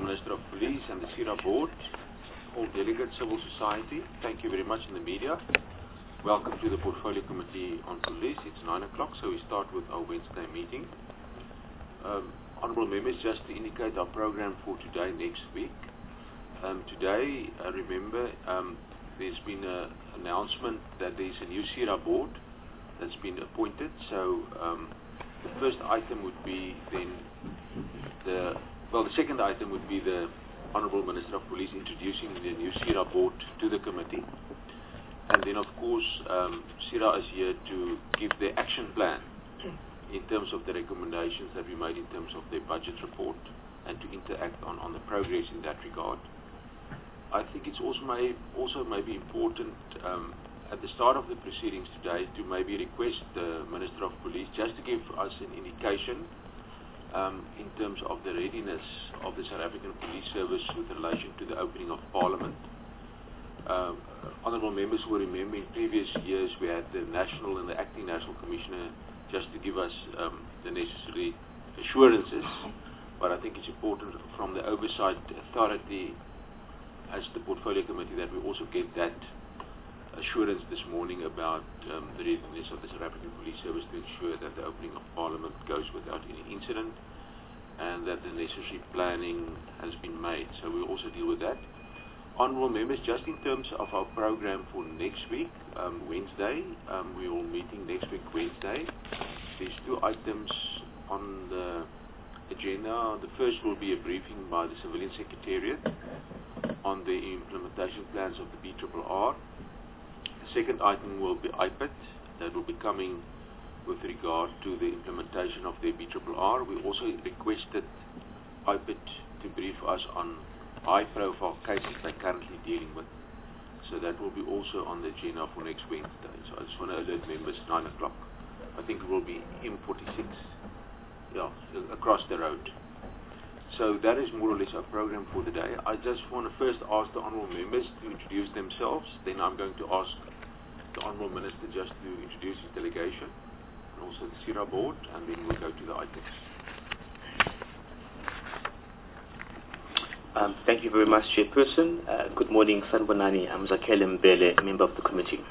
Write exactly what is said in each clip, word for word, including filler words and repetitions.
Minister of Police and the SIRA Board, all delegates, civil society, thank you very much, in the media. Welcome to the Portfolio Committee on Police. It's nine o'clock, so we start with our Wednesday meeting. Um, Honourable members, just to indicate our program for today, next week. Um, today, uh, remember, um, there's been an announcement that there's a new SIRA Board that's been appointed. So um, the first item would be then the, well, the second item would be the Honourable Minister of Police introducing the new SIRA Board to the committee. And then, of course, um, SIRA is here to give their action plan in terms of the recommendations that we made in terms of their budget report and to interact on, on the progress in that regard. I think it's also may, also maybe important um, at the start of the proceedings today to maybe request the Minister of Police just to give us an indication um, in terms of the readiness of the South African Police Service with relation to the opening of Parliament. Uh, honourable members will remember in previous years we had the National and the Acting National Commissioner just to give us um, the necessary assurances, but I think it's important from the Oversight Authority as the Portfolio Committee that we also get that assurance this morning about um, the readiness of the South African Police Service to ensure that the opening of Parliament goes without any incident and that the necessary planning has been made. So we'll also deal with that. Honourable members, just in terms of our program for next week, um, Wednesday, um, we will be meeting next week, Wednesday. There's two items on the agenda. The first will be a briefing by the Civilian Secretariat on the implementation plans of the B R R. The second item will be I P A D, that will be coming with regard to the implementation of the B R R. We also requested I P A D to brief us on high-profile cases they're currently dealing with. So that will be also on the agenda for next Wednesday. So I just want to alert members, nine o'clock. I think it will be M forty-six, yeah, across the road. So that is more or less our program for the day. I just want to first ask the honourable members to introduce themselves. Then I'm going to ask the honourable minister just to introduce his delegation and also the SIRA Board, and then we'll go to the items. Um, thank you very much, Chairperson. Uh, good morning, Sanbonani. I'm Zakhele Mbele, member of the committee.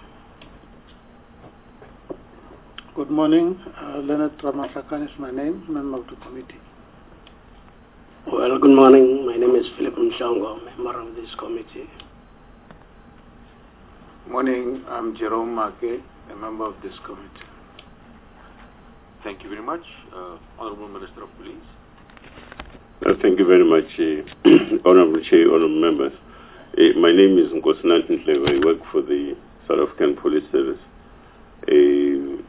Good morning. Uh, Leonard Ramatlakane is my name, member of the committee. Well, good morning. My name is Philip Mshango, member of this committee. Morning. I'm Jerome Make, a member of this committee. Thank you very much. Uh, Honourable Minister of Police. Uh, thank you very much, uh, Honourable Chair, Honourable members. Uh, my name is Nkosinathi Nhleko. I work for the South African Police Service. Uh,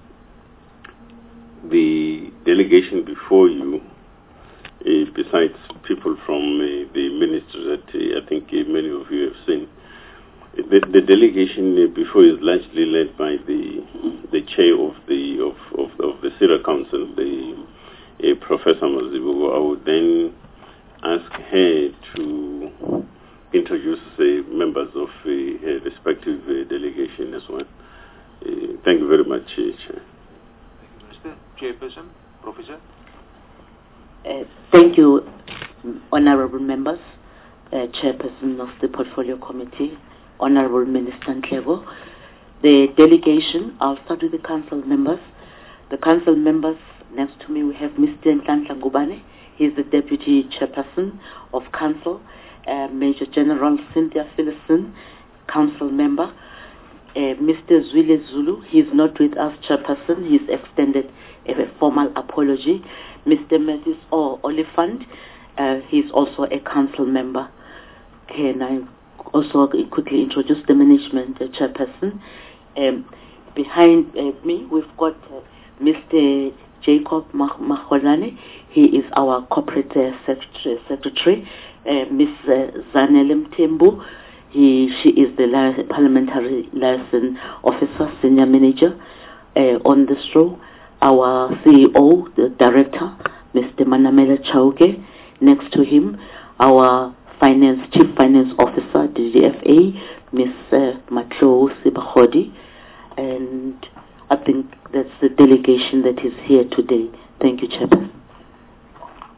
the delegation before you, uh, besides people from uh, the ministry that uh, I think uh, many of you have seen, the, the delegation uh, before is largely led by the the chair of the of of, of the SIRA Council, the Uh, Professor Mazibuko. I would then ask her to introduce uh, members of uh, her respective uh, delegation as well. Uh, thank you very much, uh, Chair. Thank you, Minister. Chairperson, Professor. Uh, thank you, Honourable members, uh, Chairperson of the Portfolio Committee, Honourable Minister Nhleko. The delegation, I'll start with the council members. The council members, next to me we have Mister Nhlanhla Ngubane. He is the Deputy Chairperson of Council. Uh, Major General Cynthia Phillison, Council Member. Uh, Mister Zwile Zulu, he is not with us, Chairperson. He has extended a formal apology. Mister Matthews O. Oliphant, uh, he is also a Council Member. Can I also quickly introduce the management uh, Chairperson? Um, behind uh, me we've got uh, Mister Jacob Magolane. He is our corporate uh, secretary. secretary. Uh, Miz Uh, Zanele Mthembu, he, she is the li parliamentary liaison officer, senior manager. Uh, on this row, our C E O, the director, Mister Manamela Chauke. Next to him, our finance chief finance officer, D G F A, Miz Uh, Matlo Sibahodi, and I think that's the delegation that is here today. Thank you, Chairman. Thank you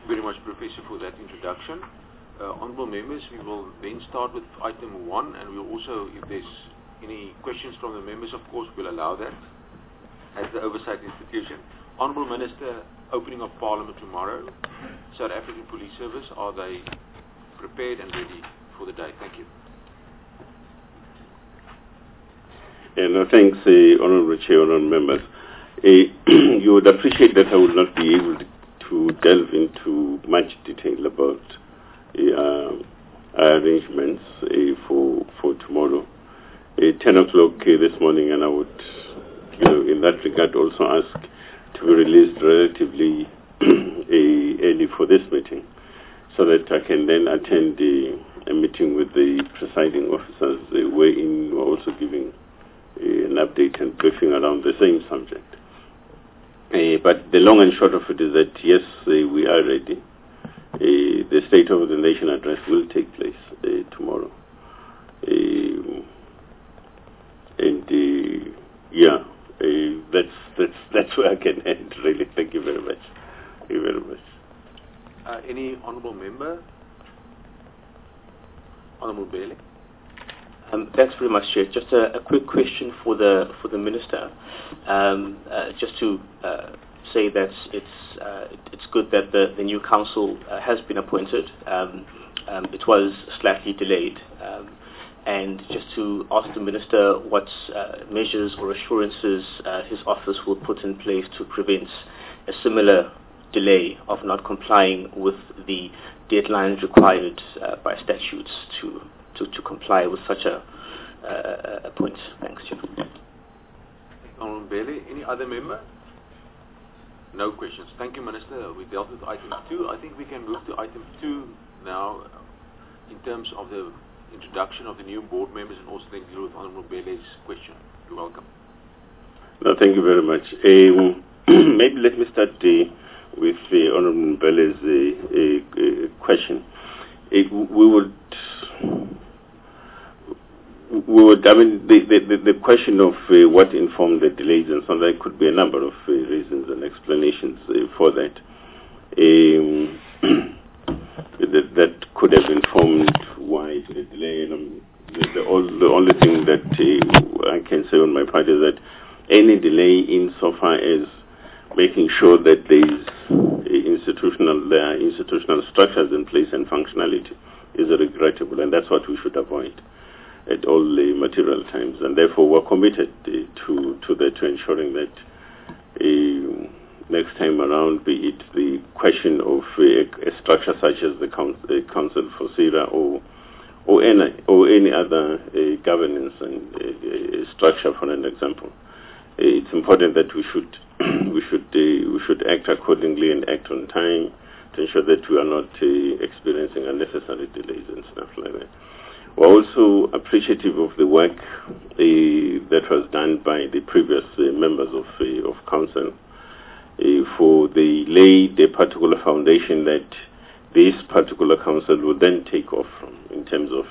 you very much, Professor, for that introduction. Uh, honourable members, we will then start with item one, and we'll also, if there's any questions from the members, of course, we'll allow that as the oversight institution. Honourable Minister, opening of Parliament tomorrow. South African Police Service, are they prepared and ready for the day? Thank you. Yeah, no, thanks, uh, Honourable Chair, Honourable members. Uh, you would appreciate that I would not be able to delve into much detail about uh, our arrangements uh, for for tomorrow. Uh, ten o'clock uh, this morning, and I would, you know, in that regard also ask to be released relatively uh, early for this meeting, so that I can then attend uh, a meeting with the presiding officers, uh, wherein we're also giving uh, an update and briefing around the same subject. Uh, but the long and short of it is that, yes, uh, we are ready. Uh, the State of the Nation address will take place uh, tomorrow. Uh, and, uh, yeah, uh, that's, that's, that's where I can end, really. Thank you very much. Thank you very much. Uh, any honourable member? Honourable Bailey? Um, thanks very much, Chair. Just a, a quick question for the for the Minister. Um, uh, just to uh, say that it's uh, it's good that the, the new council uh, has been appointed. Um, um, it was slightly delayed, um, and just to ask the Minister what uh, measures or assurances uh, his office will put in place to prevent a similar delay of not complying with the deadlines required uh, by statutes to. To, to comply with such a, uh, a point. Thanks, Chair. Honourable Bailey, any other member? No questions. Thank you, Minister. We dealt with item two. I think we can move to item two now in terms of the introduction of the new board members and also then deal with Honourable Bailey's question. You're welcome. No, thank you very much. Um, maybe let me start uh, with uh, Honourable Bailey's uh, uh, question. It, we would We would, I mean, the, the, the question of uh, what informed the delays and so on, there could be a number of uh, reasons and explanations uh, for that. Um, that. That could have informed why the delay. And um, the, the, all, the only thing that uh, I can say on my part is that any delay insofar as making sure that there is institutional, there are institutional structures in place and functionality is regrettable, and that's what we should avoid at all the material times, and therefore we're committed uh, to to that, to ensuring that uh, next time around, be it the question of uh, a structure such as the council, uh, council for C I R A or or any or any other uh, governance and uh, structure, for an example, uh, it's important that we should we should uh, we should act accordingly and act on time to ensure that we are not uh, experiencing unnecessary delays and stuff like that. We're also appreciative of the work uh, that was done by the previous uh, members of uh, of council uh, for the laid a particular foundation that this particular council will then take off from in terms of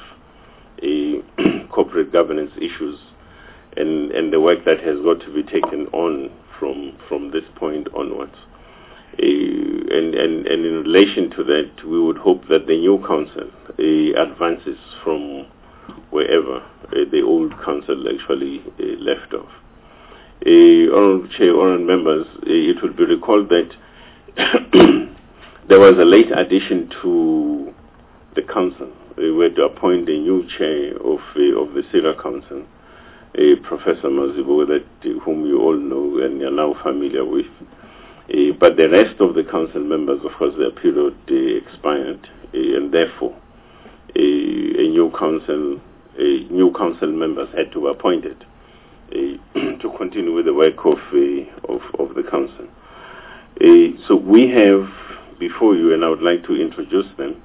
uh, corporate governance issues and and the work that has got to be taken on from from this point onwards. Uh, and, and, and in relation to that, we would hope that the new council uh, advances from wherever uh, the old council actually uh, left off. Uh, Honourable Chair, Honourable members, uh, it will be recalled that there was a late addition to the council. We were to appoint a new chair of uh, of the C I R A Council, uh, Professor Mazibo, that uh, whom you all know and are now familiar with. Uh, but the rest of the council members, of course, their period uh, expired, uh, and therefore uh, a new council, uh, new council members had to be appointed uh, to continue with the work of uh, of, of the council. Uh, so we have before you, and I would like to introduce them.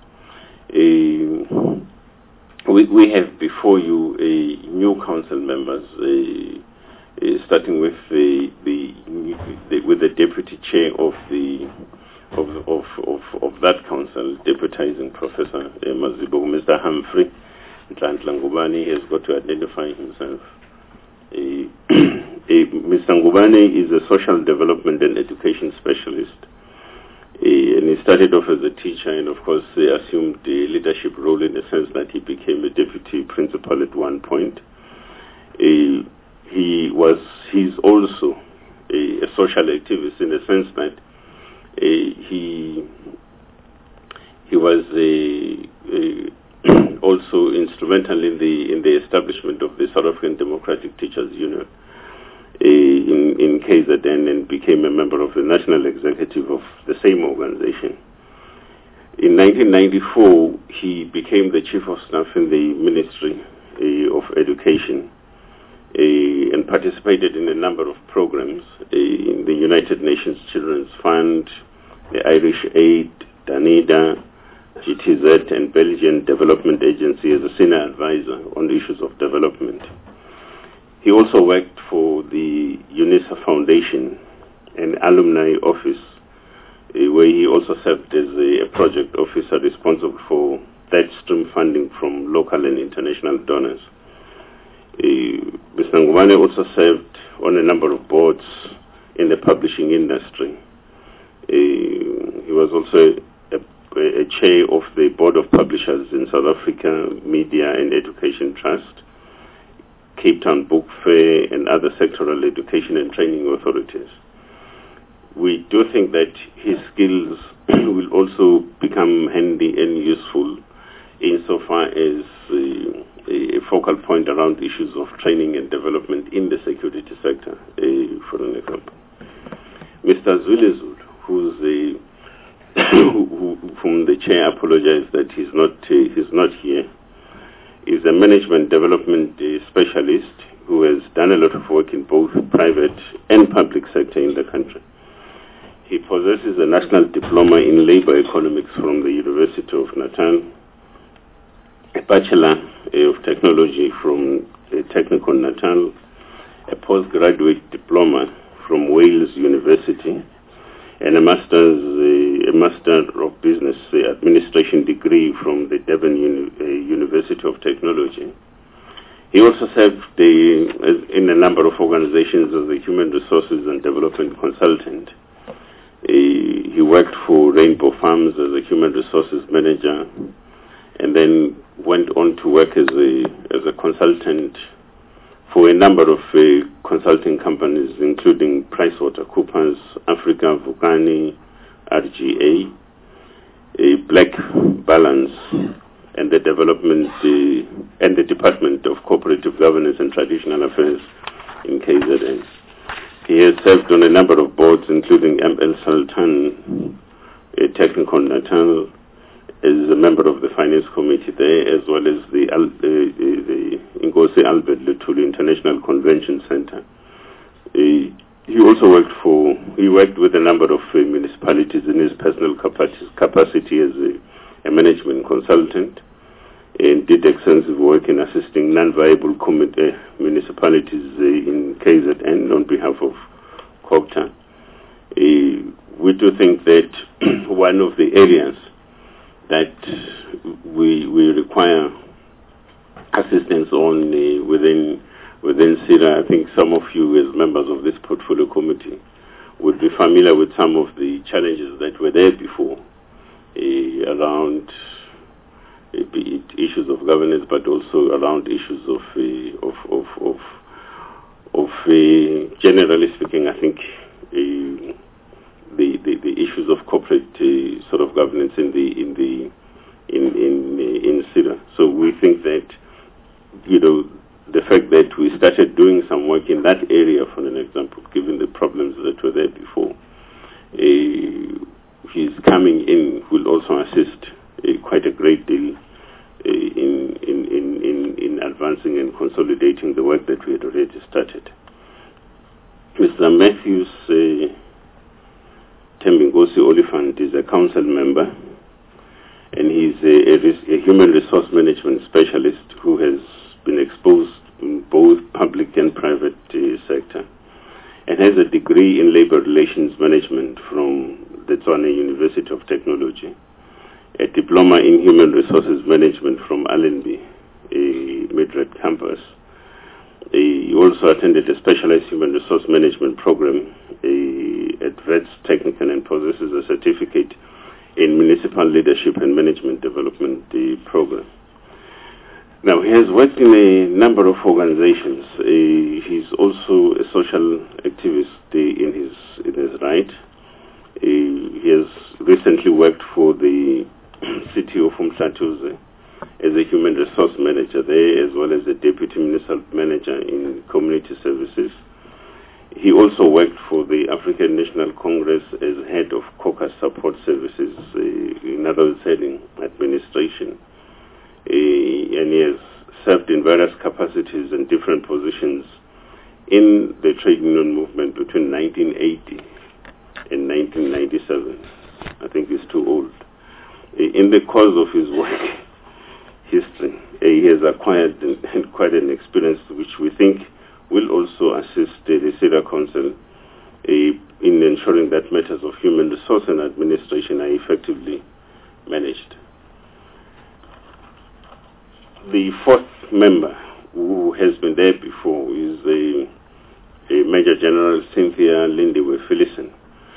Uh, we, we have before you uh, new council members. Uh, Uh, starting with the, the, the with the deputy chair of the of of of, of that council, deputizing Professor uh, Mazibo, Mister Humphrey Nhlanhla Ngubane has got to identify himself. Uh, uh, Mister Ngubane is a social development and education specialist, uh, and he started off as a teacher, and of course he assumed the leadership role in the sense that he became a deputy principal at one point. Uh, he was, he's also a, a social activist in the sense that uh, he he was a, a also instrumental in the in the establishment of the South African Democratic Teachers Union uh, in in K Z N, and became a member of the national executive of the same organization. In nineteen ninety-four, he became the chief of staff in the Ministry uh, of Education. Uh, and participated in a number of programs uh, in the United Nations Children's Fund, the Irish Aid, Danida, G T Z, and Belgian Development Agency as a senior advisor on issues of development. He also worked for the UNISA Foundation, an alumni office, uh, where he also served as a, a project officer responsible for that stream funding from local and international donors. Uh, Mister Ngubane also served on a number of boards in the publishing industry. Uh, he was also a, a, a chair of the Board of Publishers in South Africa, Media and Education Trust, Cape Town Book Fair, and other sectoral education and training authorities. We do think that his skills will also become handy and useful insofar as uh, a focal point around issues of training and development in the security sector, uh, for an example. Mister Zwelezulu, who's a who, whom the chair apologized that he's not uh, he's not here, is a management development uh, specialist who has done a lot of work in both private and public sector in the country. He possesses a national diploma in labor economics from the University of Natal, a Bachelor of Technology from uh, Technical Natal, a postgraduate diploma from Wales University, and a master's, uh, a Master of Business uh, Administration degree from the Devon Uni- uh, University of Technology. He also served the, uh, in a number of organizations as a human resources and development consultant. Uh, he worked for Rainbow Farms as a human resources manager, and then went on to work as a as a consultant for a number of uh, consulting companies, including PricewaterhouseCoopers, Africa, Vukani, R G A, a Black Balance, and the development uh, and the Department of Cooperative Governance and Traditional Affairs in K Z N. He has served on a number of boards, including M L Sultan, a Technical Natal, as a member of the Finance Committee there, as well as the, uh, the Ngozi Albert Luthuli International Convention Center. Uh, he also worked for, he worked with a number of uh, municipalities in his personal capacity, capacity as a, a management consultant, and did extensive work in assisting non-viable commit, uh, municipalities uh, in K Z N on behalf of COGTA. Uh, we do think that one of the areas that we we require assistance on uh, within within SEDA. I think some of you as members of this portfolio committee would be familiar with some of the challenges that were there before uh, around uh, be it issues of governance, but also around issues of uh, of of of, of uh, generally speaking, I think uh, The, the, the issues of corporate uh, sort of governance in the in the in in uh, in SEDA. So we think that, you know, the fact that we started doing some work in that area, for an example, given the problems that were there before, uh, his coming in will also assist uh, quite a great deal uh, in, in in in in advancing and consolidating the work that we had already started. Mister Matthews. Uh, Tembingosi Oliphant is a council member, and he's a, a, a human resource management specialist who has been exposed in both public and private uh, sector, and has a degree in labor relations management from the Tshwane University of Technology, a diploma in human resources management from Allenby, a Midrand campus. He also attended a specialized human resource management program uh, at Wits Technical, and possesses a certificate in Municipal Leadership and Management Development uh, Program. Now, he has worked in a number of organizations. Uh, he's also a social activist uh, in his in his right. Uh, he has recently worked for the city of Umhlathuze as a human resource manager there, as well as a deputy municipal manager in community services. He also worked for the African National Congress as head of caucus support services, uh, in other words, heading administration. Uh, and he has served in various capacities and different positions in the trade union movement between nineteen eighty and nineteen ninety-seven. I think he's too old. Uh, in the course of his work history, uh, he has acquired uh, quite an experience which we think will also assist uh, the CEDA Council uh, in ensuring that matters of human resource and administration are effectively managed. The fourth member, who has been there before, is a, a Major General Cynthia Lindiwe Phillison.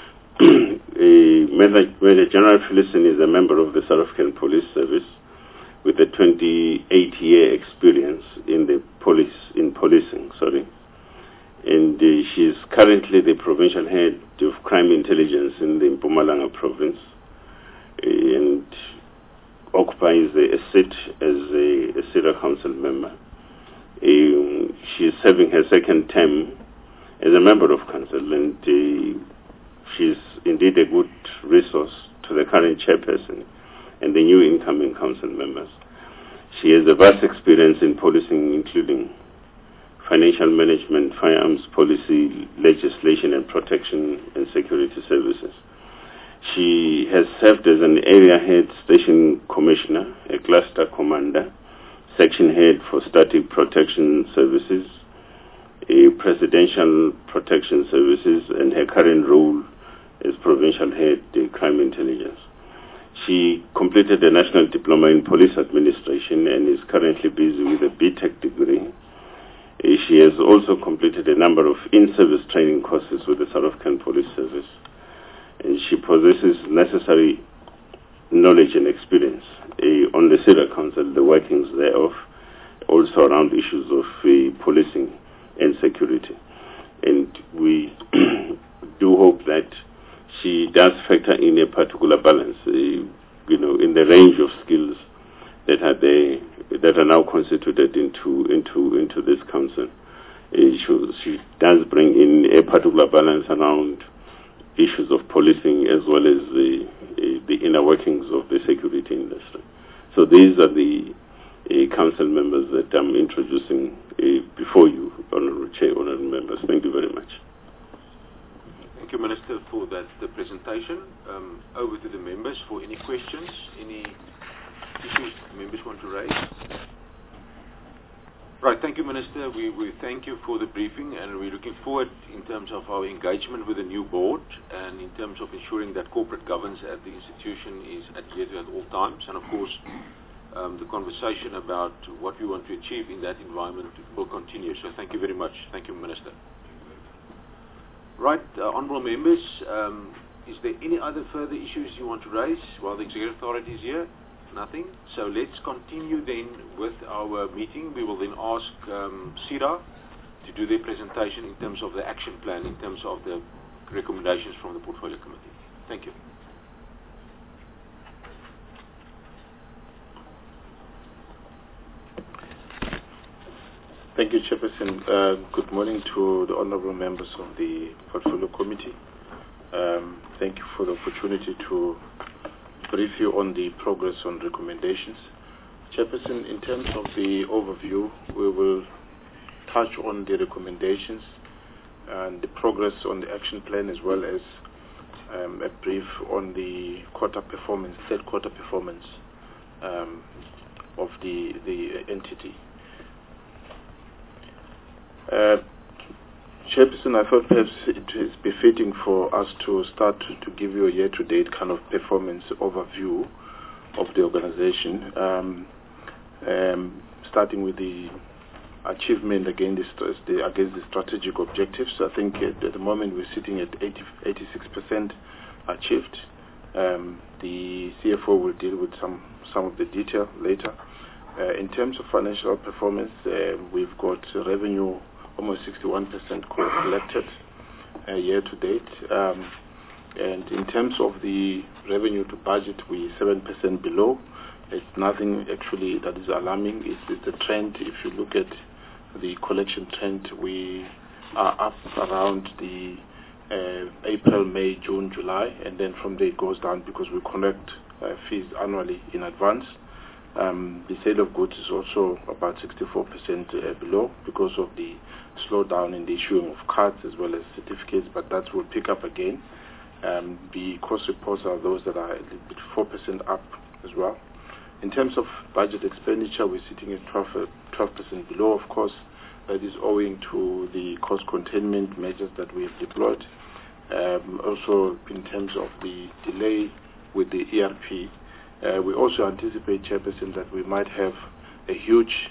Major, Major General Phillison is a member of the South African Police Service with a twenty-eight year experience in the police in policing. Sorry, and uh, she is currently the provincial head of crime intelligence in the Mpumalanga province, uh, and occupies a, a seat as a, a CEDA Council member. Uh, she is serving her second term as a member of council, and uh, she is indeed a good resource to the current chairperson and the new incoming council members. She has a vast experience in policing, including financial management, firearms policy, legislation and protection and security services. She has served as an area head station commissioner, a cluster commander, section head for static protection services, a presidential protection services, and her current role as provincial head of crime intelligence. She completed a national diploma in police administration and is currently busy with a B Tech degree. She has also completed a number of in-service training courses with the South African Police Service. And she possesses necessary knowledge and experience uh, on the CEDA Council, the workings thereof, also around issues of uh, policing and security. And we do hope that she does factor in a particular balance, uh, you know, in the range of skills that are there, that are now constituted into into into this council. Uh, she, she does bring in a particular balance around issues of policing as well as the uh, the inner workings of the security industry. So these are the uh, council members that I'm introducing uh, before you, Honourable Chair, Honourable members. Thank you very much. Thank you, Minister, for that the presentation. Um, over to the members for any questions, any issues members want to raise. Right, thank you, Minister. We, we thank you for the briefing, and we're looking forward in terms of our engagement with the new board and in terms of ensuring that corporate governance at the institution is adhered to at all times. And of course, um, the conversation about what we want to achieve in that environment will continue. So thank you very much. Thank you, Minister. Right, uh, honourable members, um, is there any other further issues you want to raise while the Executive Authority is here? Nothing. So let's continue then with our meeting. We will then ask um, CEDA to do their presentation in terms of the action plan, in terms of the recommendations from the Portfolio Committee. Thank you. Thank you, Chairperson. Uh, good morning to the honourable members of the Portfolio Committee. Um, thank you for the opportunity to brief you on the progress on recommendations. Chairperson, in terms of the overview, we will touch on the recommendations and the progress on the action plan, as well as um, a brief on the quarter performance, third quarter performance um, of the, the entity. Uh, Chairperson, I thought perhaps it is befitting for us to start to give you a year-to-date kind of performance overview of the organization, um, um, starting with the achievement against the, against the strategic objectives. I think at, at the moment we're sitting at eighty, eighty-six percent achieved, Um, the C F O will deal with some, some of the detail later. Uh, in terms of financial performance, uh, we've got revenue almost sixty-one percent collected uh, year to date. Um, and in terms of the revenue to budget, we're seven percent below. It's nothing actually that is alarming. It's, it's a trend. If you look at the collection trend, we are up around the uh, April, May, June, July, and then from there it goes down because we collect uh, fees annually in advance. Um, the sale of goods is also about sixty-four percent uh, below because of the slowdown in the issuing of cards as well as certificates, but that will pick up again. Um, the cost reports are those that are a little bit four percent up as well. In terms of budget expenditure, we're sitting at twelve percent below, of course. That is owing to the cost containment measures that we have deployed. Um, also, in terms of the delay with the E R P, uh, we also anticipate, Chairperson, that we might have a huge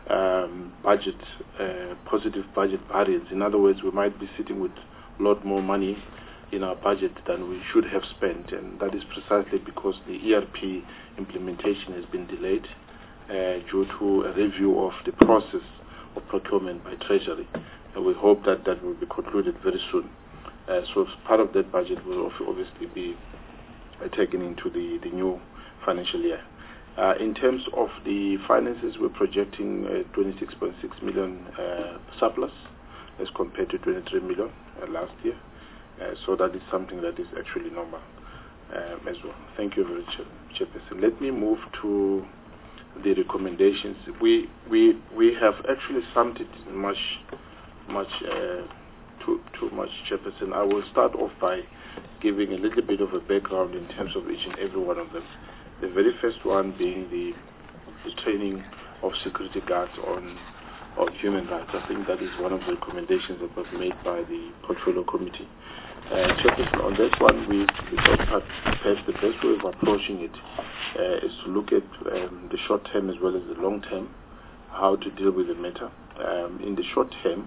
um, budget, uh, positive budget variance. In other words, we might be sitting with a lot more money in our budget than we should have spent, and that is precisely because the E R P implementation has been delayed uh, due to a review of the process of procurement by Treasury, and we hope that that will be concluded very soon. Uh, so part of that budget will obviously be uh, taken into the, the new financial year. Uh, in terms of the finances, we're projecting uh, twenty-six point six million uh, surplus as compared to twenty-three million uh, last year. Uh, so that is something that is actually normal um, as well. Thank you very much, Chairperson. Let me move to the recommendations. We we we have actually summed it much much uh, too too much, Chairperson. I will start off by giving a little bit of a background in terms of each and every one of them. The very first one being the the training of security guards on on human rights. I think that is one of the recommendations that was made by the Portfolio Committee. Uh, Chairperson, on that one, we, we thought perhaps the best way of approaching it uh, is to look at um, the short term as well as the long term, how to deal with the matter. Um, in the short term,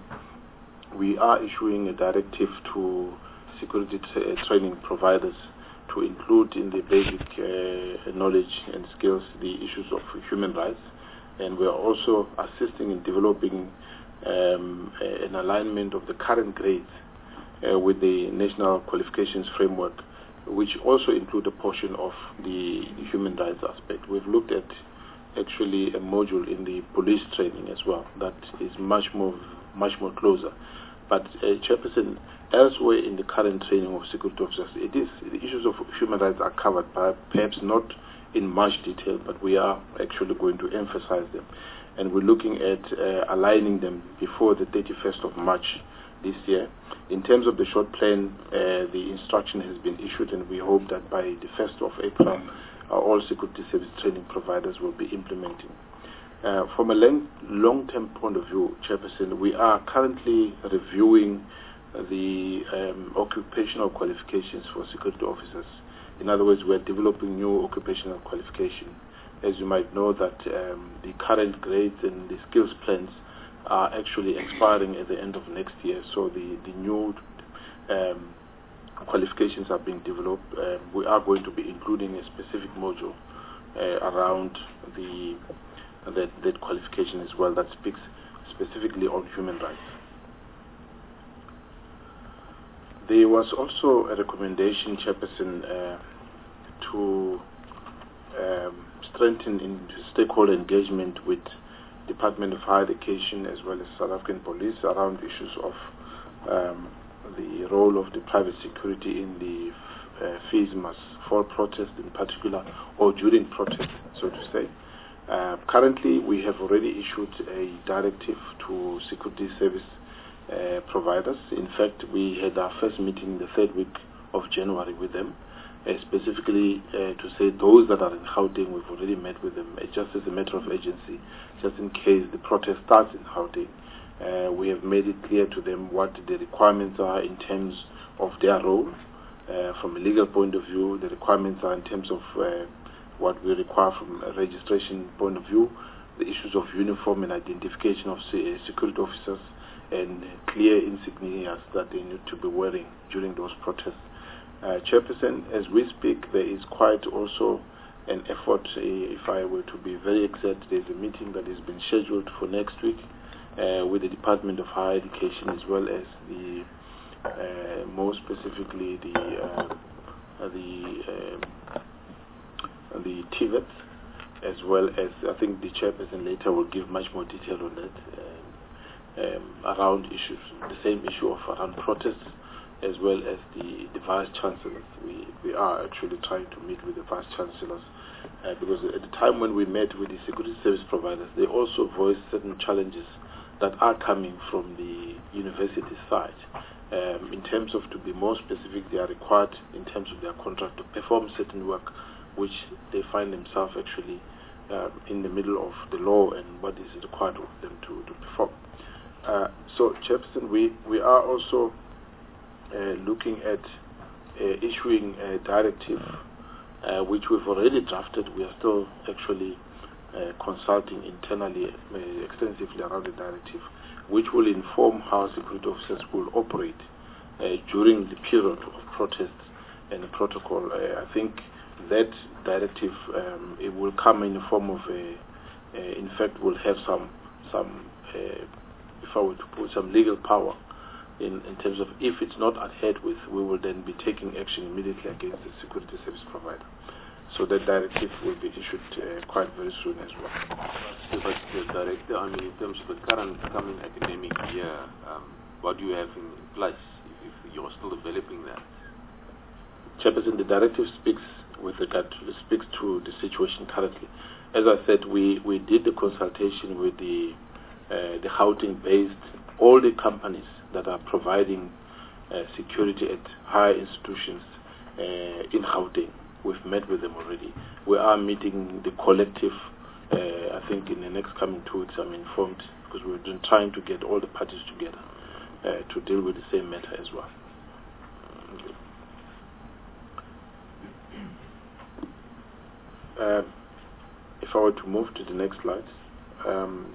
we are issuing a directive to security tra uh, training providers to include in the basic uh, knowledge and skills the issues of human rights, and we are also assisting in developing um, an alignment of the current grades Uh, with the National Qualifications Framework, which also include a portion of the human rights aspect. We've looked at actually a module in the police training as well that is much more much more closer. But uh, Chairperson, elsewhere in the current training of security officers, it is the issues of human rights are covered, by perhaps not in much detail, but we are actually going to emphasize them, and we're looking at uh, aligning them before the thirty-first of March this year. In terms of the short plan, uh, the instruction has been issued, and we hope that by the first of April, uh, all security service training providers will be implementing. Uh, from a long-term point of view, Chairperson, we are currently reviewing the um, occupational qualifications for security officers. In other words, we are developing new occupational qualification. As you might know, that um, the current grades and the skills plans are actually expiring at the end of next year, so the, the new um, qualifications are being developed. Uh, we are going to be including a specific module uh, around the that, that qualification as well that speaks specifically on human rights. There was also a recommendation, Chairperson, uh, to um, strengthen in stakeholder engagement with Department of Higher Education as well as South African Police around issues of um, the role of the private security in the uh, fees must fall protest in particular, or during protest, so to say. Uh, currently, we have already issued a directive to security service uh, providers. In fact, we had our first meeting the third week of January with them. Uh, specifically uh, to say those that are in Gauteng, we've already met with them, uh, just as a matter of urgency, just in case the protest starts in Gauteng. Uh, we have made it clear to them what the requirements are in terms of their role. Uh, from a legal point of view, the requirements are in terms of uh, what we require from a registration point of view, the issues of uniform and identification of security officers, and clear insignias that they need to be wearing during those protests. Uh, Chairperson, as we speak, there is quite also an effort, uh, if I were to be very exact, there's a meeting that has been scheduled for next week uh, with the Department of Higher Education, as well as the, uh, more specifically, the uh, the uh, the T V E T, as well as, I think the Chairperson later will give much more detail on that, uh, um, around issues, the same issue of around protests, as well as the, the Vice Chancellors. We, we are actually trying to meet with the Vice Chancellors uh, because at the time when we met with the security service providers, they also voiced certain challenges that are coming from the university side. Um, in terms of, to be more specific, they are required in terms of their contract to perform certain work which they find themselves actually uh, in the middle of the law and what is required of them to, to perform. Uh, so, Chairperson, we, we are also Uh, looking at uh, issuing a directive uh, which we've already drafted. We are still actually uh, consulting internally uh, extensively around the directive, which will inform how security officers will operate uh, during the period of protests and the protocol. Uh, I think that directive um, it will come in the form of a, uh, in fact, will have some some uh, if I were to put some legal power. In, in terms of if it's not adhered with, we will then be taking action immediately against the security service provider. So that directive will be issued uh, quite very soon as well. So, but the director, I mean, in terms of the current coming academic year, um, what do you have in place if, if you're still developing that? Chairperson, the directive speaks with regard to, speaks to the situation currently. As I said, we, we did the consultation with the uh, the Gauteng-based, all the companies that are providing uh, security at higher institutions uh, in Gauteng. We've met with them already. We are meeting the collective, uh, I think in the next coming two weeks, I'm informed, because we've been trying to get all the parties together uh, to deal with the same matter as well. Okay. Uh, if I were to move to the next slide. Um,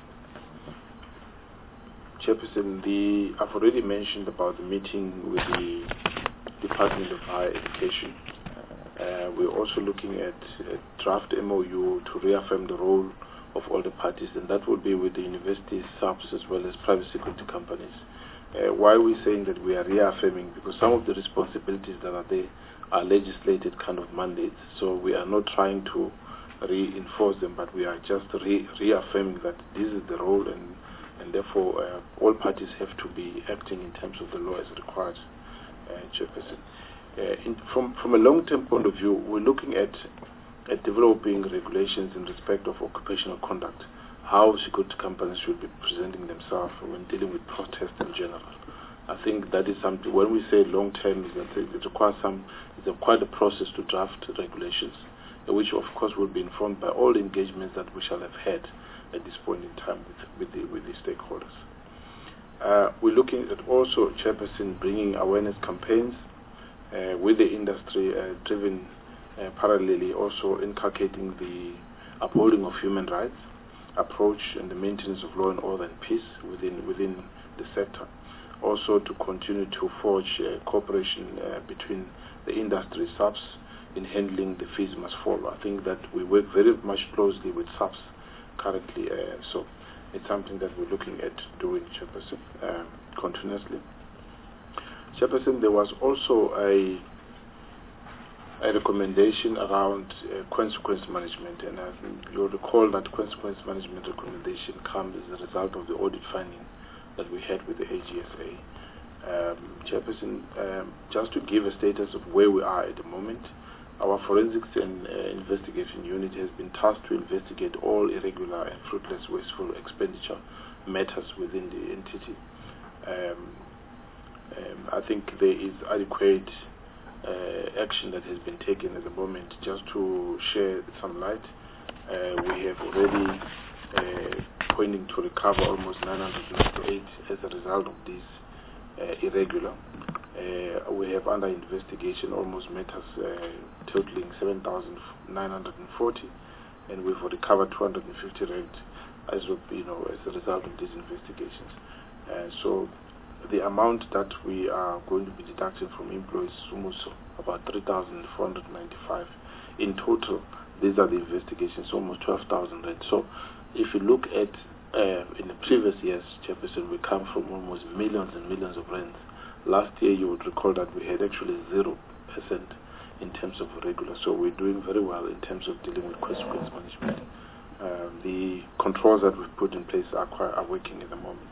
Chairperson, the, I've already mentioned about the meeting with the Department of Higher Education. Uh, we're also looking at a draft M O U to reaffirm the role of all the parties, and that will be with the university subs as well as private security companies. Uh, why are we saying that we are reaffirming? Because some of the responsibilities that are there are legislated kind of mandates, so we are not trying to reinforce them, but we are just re reaffirming that this is the role, and and therefore uh, all parties have to be acting in terms of the law as required, uh, Chairperson. Uh, in, from, from a long-term point of view, we're looking at, at developing regulations in respect of occupational conduct, how security companies should be presenting themselves when dealing with protests in general. I think that is something, when we say long-term, it requires some, it's a quite a process to draft regulations, which of course will be informed by all the engagements that we shall have had at this point in time with, with, the, with the stakeholders. Uh, we're looking at also, Chairperson, bringing awareness campaigns uh, with the industry, uh, driven uh, parallelly, also inculcating the upholding of human rights approach and the maintenance of law and order and peace within, within the sector. Also to continue to forge uh, cooperation uh, between the industry subs in handling the fees must fall. I think that we work very much closely with subs currently, uh, so it's something that we're looking at doing, Chairperson, uh, continuously. Chairperson, there was also a, a recommendation around uh, consequence management, and I think you'll recall that consequence management recommendation comes as a result of the audit finding that we had with the A G S A. Um, Chairperson, um, just to give a status of where we are at the moment, our forensics and uh, investigation unit has been tasked to investigate all irregular and fruitless wasteful expenditure matters within the entity. Um, um, I think there is adequate uh, action that has been taken at the moment. Just to share some light, uh, we have already uh, pointing to recover almost nine hundred ninety-eight as a result of this uh, irregular. Uh, we have under investigation almost matters uh, totaling seven thousand nine hundred forty, and we've recovered two hundred fifty rand as of, you know, as a result of these investigations. Uh, so the amount that we are going to be deducting from employees is almost about three thousand four hundred ninety-five. In total, these are the investigations, almost twelve thousand rand. So if you look at uh, in the previous years, Chairperson, we come from almost millions and millions of rands. Last year, you would recall that we had actually zero percent in terms of regular. So we're doing very well in terms of dealing with consequence management. Um, the controls that we've put in place are, quite, are working at the moment.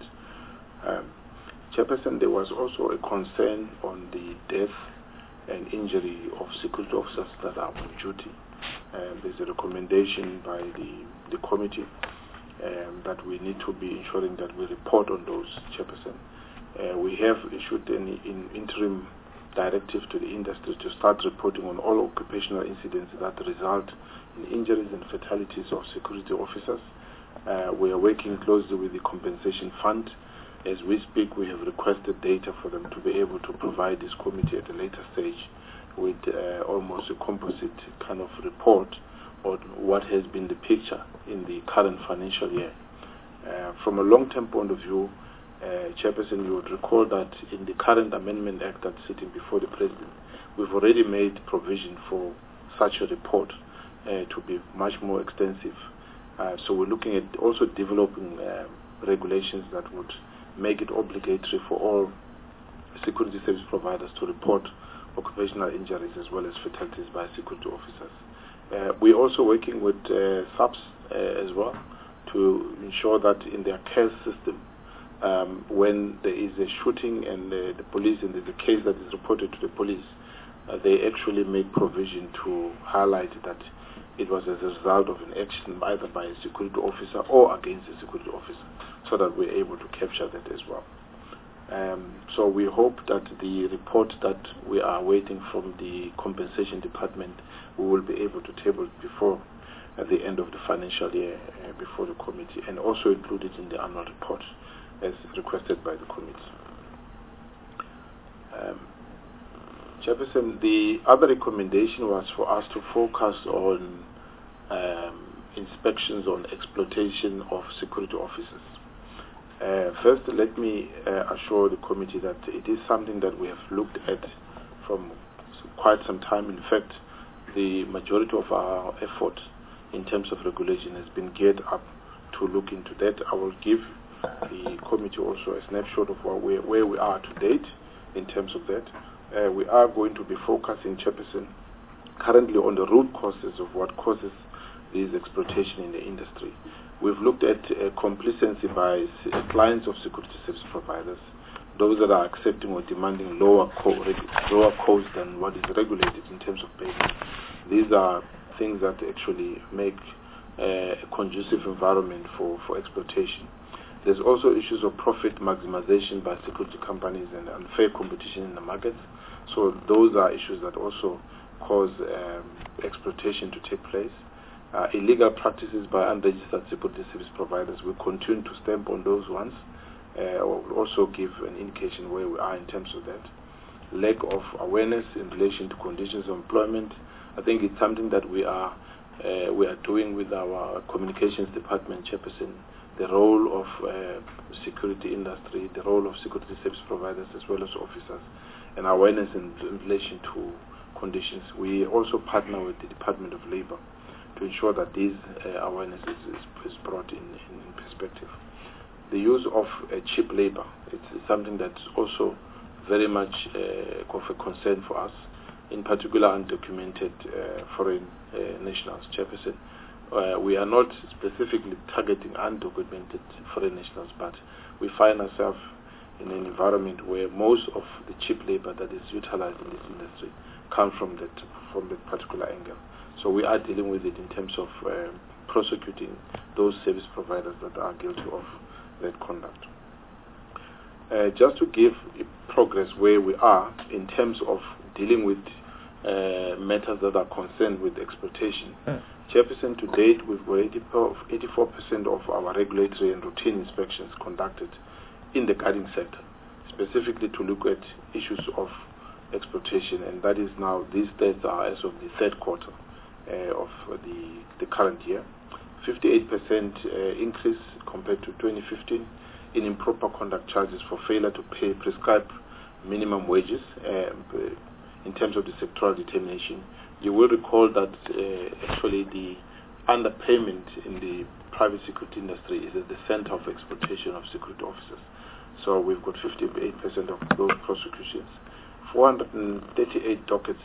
Um, Chairperson, there was also a concern on the death and injury of security officers that are on duty. Um, there's a recommendation by the, the committee um, that we need to be ensuring that we report on those, Chairperson. Uh, we have issued an in interim directive to the industry to start reporting on all occupational incidents that result in injuries and fatalities of security officers. Uh, we are working closely with the compensation fund. As we speak, we have requested data for them to be able to provide this committee at a later stage with uh, almost a composite kind of report on what has been the picture in the current financial year. Uh, from a long-term point of view, uh, Chairperson, you would recall that in the current Amendment Act that's sitting before the President, we've already made provision for such a report uh, to be much more extensive. Uh, so we're looking at also developing uh, regulations that would make it obligatory for all security service providers to report occupational injuries as well as fatalities by security officers. Uh, we're also working with uh, S A Ps uh, as well to ensure that in their care system, um, when there is a shooting and uh, the police, and there's a case that is reported to the police, uh, they actually make provision to highlight that it was as a result of an action either by a security officer or against a security officer, so that we're able to capture that as well. Um, so we hope that the report that we are waiting from the compensation department, we will be able to table before at the end of the financial year uh, before the committee, and also include it in the annual report as requested by the committee. Um, Chairperson, the other recommendation was for us to focus on um, inspections on exploitation of security officers. Uh, first, let me uh, assure the committee that it is something that we have looked at from quite some time. In fact, the majority of our effort in terms of regulation has been geared up to look into that. I will give the committee also a snapshot of where, where we are to date in terms of that. Uh, we are going to be focusing, Chairperson, currently on the root causes of what causes this exploitation in the industry. We've looked at uh, complacency by clients of security service providers, those that are accepting or demanding lower, co lower costs than what is regulated in terms of payment. These are things that actually make uh, a conducive environment for, for exploitation. There's also issues of profit maximization by security companies and unfair competition in the markets. So those are issues that also cause um, exploitation to take place. Uh, illegal practices by unregistered security service providers, we continue to stamp on those ones. Uh, we'll also give an indication where we are in terms of that. Lack of awareness in relation to conditions of employment. I think it's something that we are uh, we are doing with our communications department, Chairperson. The role of uh, security industry, the role of security service providers as well as officers, and awareness in, in relation to conditions. We also partner with the Department of Labor to ensure that this uh, awareness is, is, is brought in, in, in perspective. The use of uh, cheap labor, it's, it's something that's also very much uh, of a concern for us, in particular undocumented uh, foreign uh, nationals, Chairperson. Uh, we are not specifically targeting undocumented foreign nationals, but we find ourselves in an environment where most of the cheap labor that is utilized in this industry come from that, from that particular angle. So we are dealing with it in terms of uh, prosecuting those service providers that are guilty of that conduct. Uh, just to give progress where we are in terms of dealing with uh, matters that are concerned with exploitation. Mm. Chairperson, to date, we've got eighty-four percent of our regulatory and routine inspections conducted in the guarding sector, specifically to look at issues of exploitation, and that is now, these stats are as of the third quarter uh, of the, the current year. fifty-eight percent uh, increase compared to twenty fifteen in improper conduct charges for failure to pay prescribed minimum wages. Uh, in terms of the sectoral determination. You will recall that uh, actually the underpayment in the private security industry is at the center of exploitation of security officers. So we've got fifty-eight percent of those prosecutions, four hundred thirty-eight dockets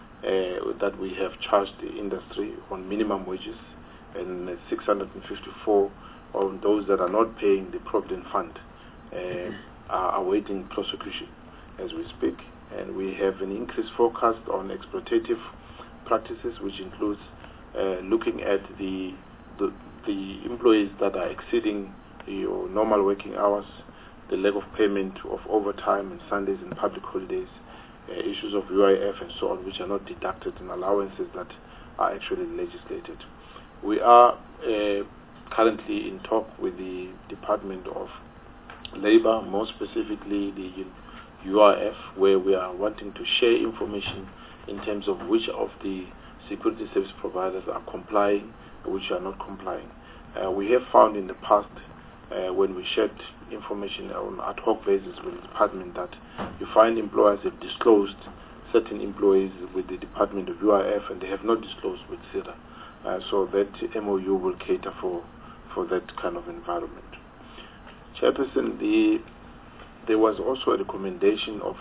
uh, that we have charged the industry on minimum wages, and six hundred fifty-four on those that are not paying the Provident Fund uh, are awaiting prosecution as we speak. And we have an increased forecast on exploitative practices, which includes uh, looking at the, the the employees that are exceeding your normal working hours, the lack of payment of overtime and Sundays and public holidays, uh, issues of U I F and so on, which are not deducted, and allowances that are actually legislated. We are uh, currently in talk with the Department of Labour, more specifically the U I F, where we are wanting to share information in terms of which of the security service providers are complying and which are not complying. Uh, we have found in the past, uh, when we shared information on ad hoc basis with the department, that you find employers have disclosed certain employees with the Department of U I F and they have not disclosed with SERA. Uh, so that M O U will cater for, for that kind of environment. Chairperson, the, there was also a recommendation of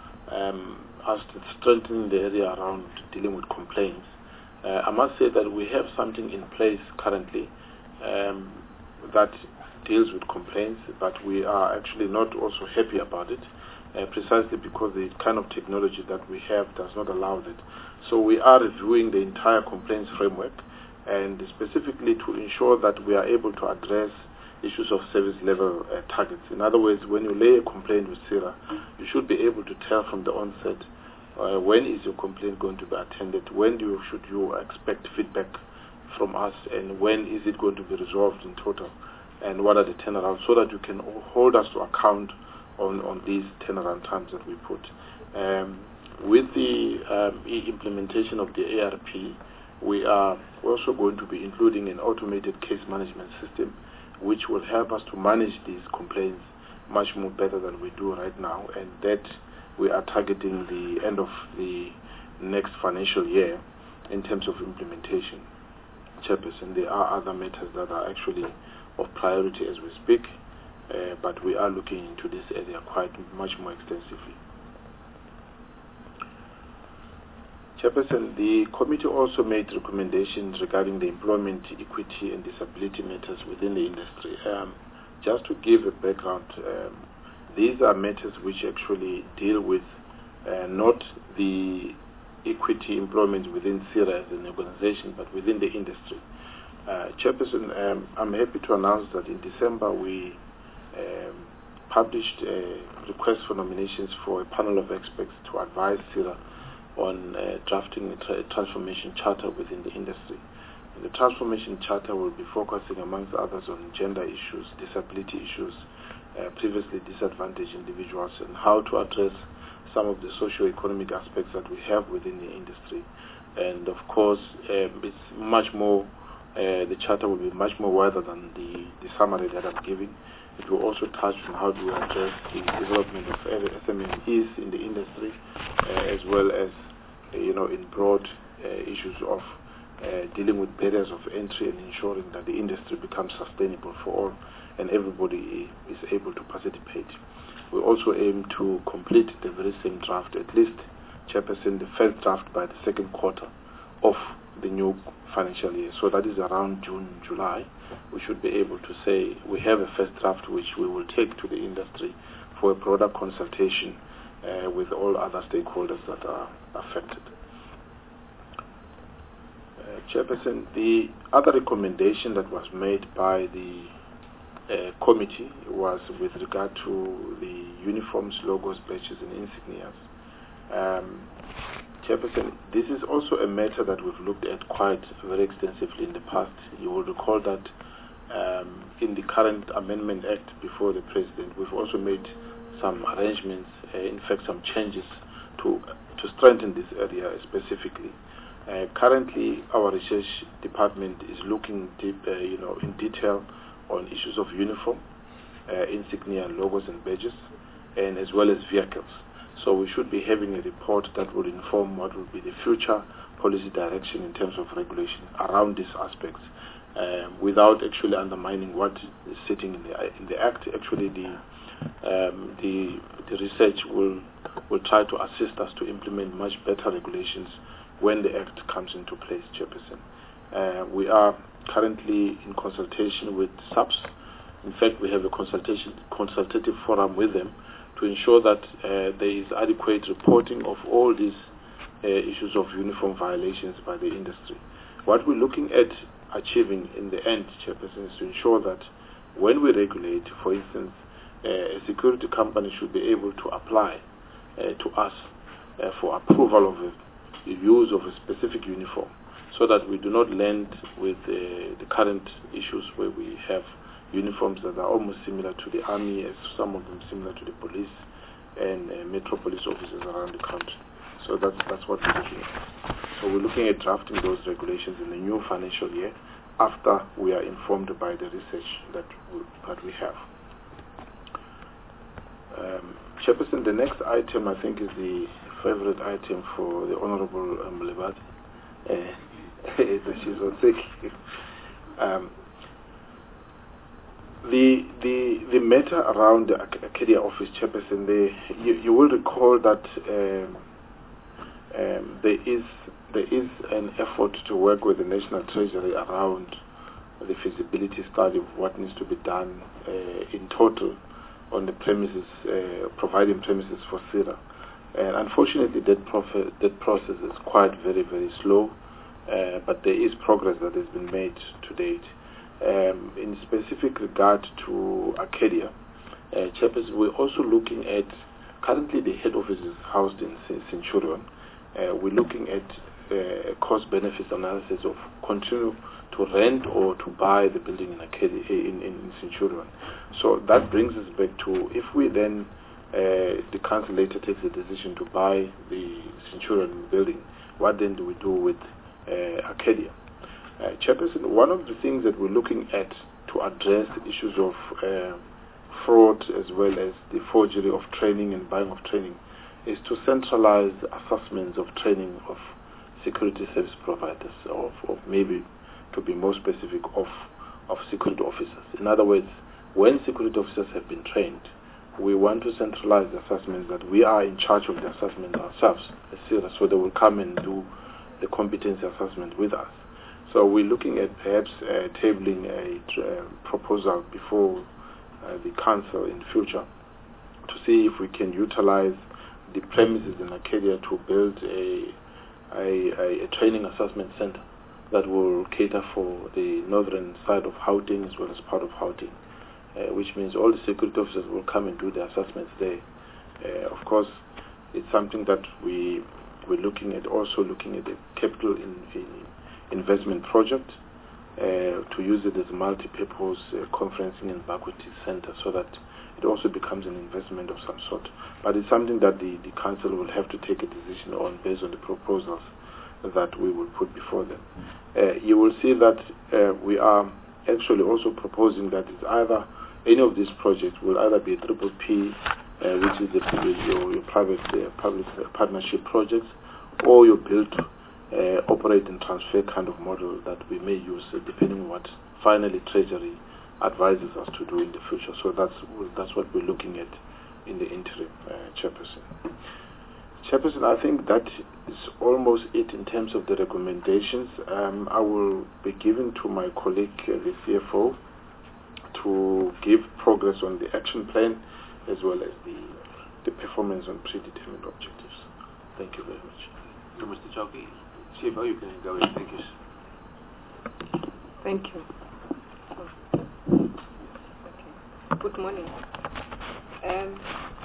um, us to strengthen the area around dealing with complaints. Uh, I must say that we have something in place currently um, that deals with complaints, but we are actually not also happy about it, uh, precisely because the kind of technology that we have does not allow that. So we are reviewing the entire complaints framework, and specifically to ensure that we are able to address issues of service level uh, targets. In other words, when you lay a complaint with SERA, you should be able to tell from the onset uh, when is your complaint going to be attended, when do you, should you expect feedback from us, and when is it going to be resolved in total, and what are the turnarounds, so that you can hold us to account on, on these turnaround times that we put. Um, with the um, e implementation of the A R P, we are also going to be including an automated case management system, which will help us to manage these complaints much more better than we do right now, and that we are targeting the end of the next financial year in terms of implementation. Chairperson, there are other matters that are actually of priority as we speak, uh, but we are looking into this area quite much more extensively. Chairperson, the committee also made recommendations regarding the employment equity and disability matters within the industry. Um, just to give a background, um, these are matters which actually deal with uh, not the equity employment within SERA as an organization, but within the industry. Uh, Chairperson, um, I'm happy to announce that in December we um, published a request for nominations for a panel of experts to advise SERA on uh, drafting a, tra a transformation charter within the industry. And the transformation charter will be focusing, amongst others, on gender issues, disability issues, uh, previously disadvantaged individuals, and how to address some of the socio-economic aspects that we have within the industry. And of course, um, it's much more, uh, the charter will be much more wider than the, the summary that I'm giving. It will also touch on how to address the development of S M Es in the industry, uh, as well as, uh, you know, in broad uh, issues of uh, dealing with barriers of entry and ensuring that the industry becomes sustainable for all and everybody is able to participate. We also aim to complete the very same draft, at least, Chairperson, the first draft by the second quarter of the new financial year. So that is around June, July. We should be able to say we have a first draft which we will take to the industry for a broader consultation uh, with all other stakeholders that are affected. Uh, Chairperson, the other recommendation that was made by the uh, committee was with regard to the uniforms, logos, badges and insignias. Um, Chairperson, this is also a matter that we've looked at quite very extensively in the past. You will recall that um, in the current Amendment Act before the President, we've also made some arrangements, uh, in fact some changes to, to strengthen this area specifically. Uh, currently, our research department is looking deep, uh, you know, in detail on issues of uniform, uh, insignia, logos and badges, and as well as vehicles. So we should be having a report that will inform what will be the future policy direction in terms of regulation around these aspects, um, without actually undermining what is sitting in the in the Act. Actually, the um, the the research will will try to assist us to implement much better regulations when the Act comes into place, Chairperson. Uh, we are currently in consultation with S A P S. In fact, we have a consultation consultative forum with them to ensure that uh, there is adequate reporting of all these uh, issues of uniform violations by the industry. What we're looking at achieving in the end, Chairperson, is to ensure that when we regulate, for instance, uh, a security company should be able to apply uh, to us uh, for approval of a, the use of a specific uniform, so that we do not land with uh, the current issues where we have uniforms that are almost similar to the army, as some of them similar to the police and uh, metro police officers around the country. So that's that's what we're looking at. So we're looking at drafting those regulations in the new financial year after we are informed by the research that we, that we have. Um, Chairperson, the next item I think is the favorite item for the Honorable um, Lebat. Uh, she's on sick. um, The the the matter around the Acadia office, Chairperson, the, you, you will recall that um, um, there is there is an effort to work with the National Treasury around the feasibility study of what needs to be done uh, in total on the premises, uh, providing premises for SIRA. And unfortunately, that, prof- that process is quite very very slow, uh, but there is progress that has been made to date. Um, in specific regard to Acadia, uh, Chairperson, we're also looking at, currently the head office is housed in Centurion. Uh, we're looking at uh, a cost-benefit analysis of continue to rent or to buy the building in Acadia, in, in Centurion. So that brings us back to, if we then, uh, the council later takes a decision to buy the Centurion building, what then do we do with uh, Acadia? Uh, Chairperson, one of the things that we're looking at to address the issues of uh, fraud as well as the forgery of training and buying of training is to centralize the assessments of training of security service providers, or, or maybe to be more specific, of, of security officers. In other words, when security officers have been trained, we want to centralize the assessments, that we are in charge of the assessment ourselves, so they will come and do the competency assessment with us. So we're looking at perhaps uh, tabling a uh, proposal before uh, the council in the future to see if we can utilize the premises in Acadia to build a, a, a training assessment center that will cater for the northern side of Gauteng as well as part of Gauteng, uh, which means all the security officers will come and do the assessments there. Uh, of course, it's something that we, we're looking at, also looking at the capital in, in investment project uh, to use it as a multi-purpose uh, conferencing and banqueting center, so that it also becomes an investment of some sort. But it's something that the, the council will have to take a decision on based on the proposals that we will put before them. Uh, you will see that uh, we are actually also proposing that it's either any of these projects will either be a triple P, uh, which is the, your, your private uh, public uh, partnership projects, or your build Uh, operate and transfer kind of model that we may use, uh, depending on what finally Treasury advises us to do in the future. So that's that's what we're looking at in the interim, uh, Chairperson. Chairperson, I think that is almost it in terms of the recommendations. Um, I will be giving to my colleague, uh, the C F O, to give progress on the action plan as well as the the performance on predetermined objectives. Thank you very much. No, Mister Chowki. C F O, you can go ahead. Thank you. Thank you. Okay. Good morning. Um,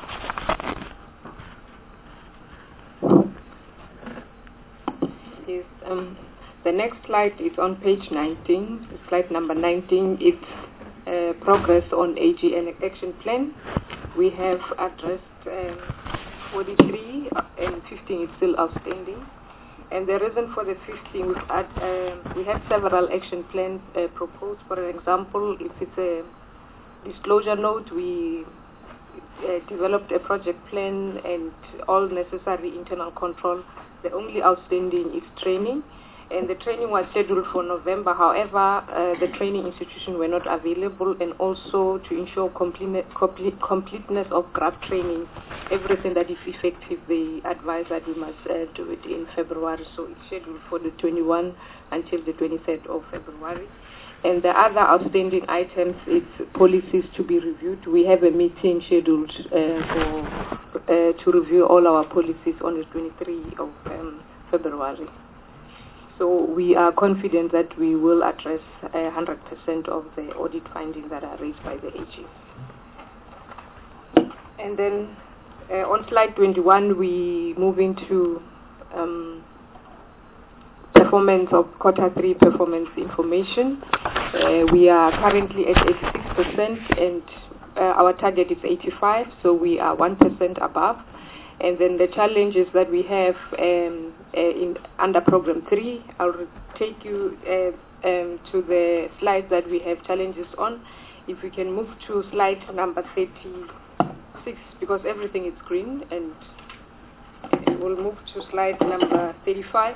yes, um, the next slide is on page nineteen, slide number nineteen. It's uh, progress on A G N action plan. We have addressed um, forty-three and fifteen is still outstanding. And the reason for the fifteen, we've had, uh, we had several action plans uh, proposed. For example, if it's a disclosure note, we uh, developed a project plan and all necessary internal control. The only outstanding is training, and the training was scheduled for November. However, uh, the training institutions were not available, and also to ensure complete, complete, completeness of graph training, everything that is effective, they advise that we must uh, do it in February. So it's scheduled for the twenty-first until the twenty-third of February. And the other outstanding items is policies to be reviewed. We have a meeting scheduled uh, for, uh, to review all our policies on the twenty-third of um, February. So we are confident that we will address uh, one hundred percent of the audit findings that are raised by the A G. And then uh, on slide twenty-one, we move into um, performance of quarter three performance information. Uh, we are currently at eighty-six percent, and uh, our target is eighty-five, so we are one percent above. And then the challenges that we have um, uh, in under program three, I'll take you uh, um, to the slides that we have challenges on. If we can move to slide number thirty-six, because everything is green, and we'll move to slide number thirty-five.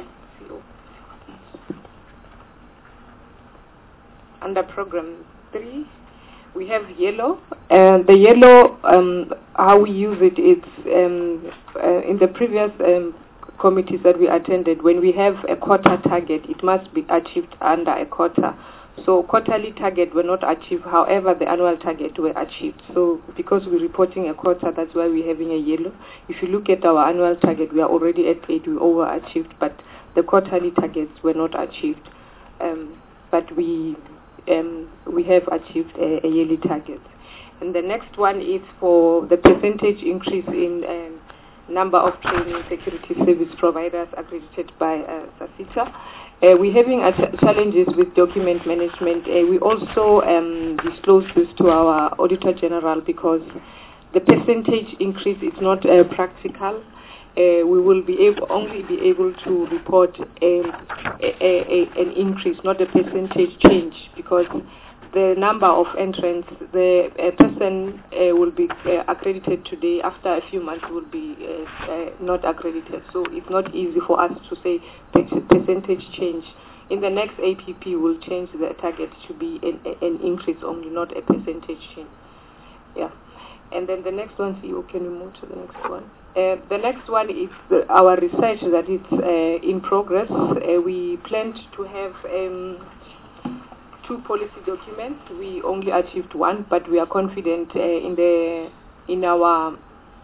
Under program three, we have yellow, and the yellow, um, how we use it is um, uh, in the previous um, committees that we attended, when we have a quarter target, it must be achieved under a quarter. So quarterly target were not achieved, however the annual target were achieved. So because we're reporting a quarter, that's why we're having a yellow. If you look at our annual target, we are already at eight, we overachieved, but the quarterly targets were not achieved. Um, but we Um, we have achieved a, a yearly target. And the next one is for the percentage increase in um, number of training security service providers accredited by uh, SASITA. Uh, we're having a ch challenges with document management. Uh, we also um, disclose this to our Auditor General because the percentage increase is not uh, practical. Uh, we will be able only be able to report a, a, a, an increase, not a percentage change, because the number of entrants, the a person uh, will be uh, accredited today, after a few months will be uh, uh, not accredited. So it's not easy for us to say percentage change. In the next A P P, we'll change the target to be an, an increase only, not a percentage change. Yeah. And then the next one, C E O, can we move to the next one? Uh, the next one is the, our research that is uh, in progress. Uh, we planned to have um, two policy documents. We only achieved one, but we are confident uh, in the in our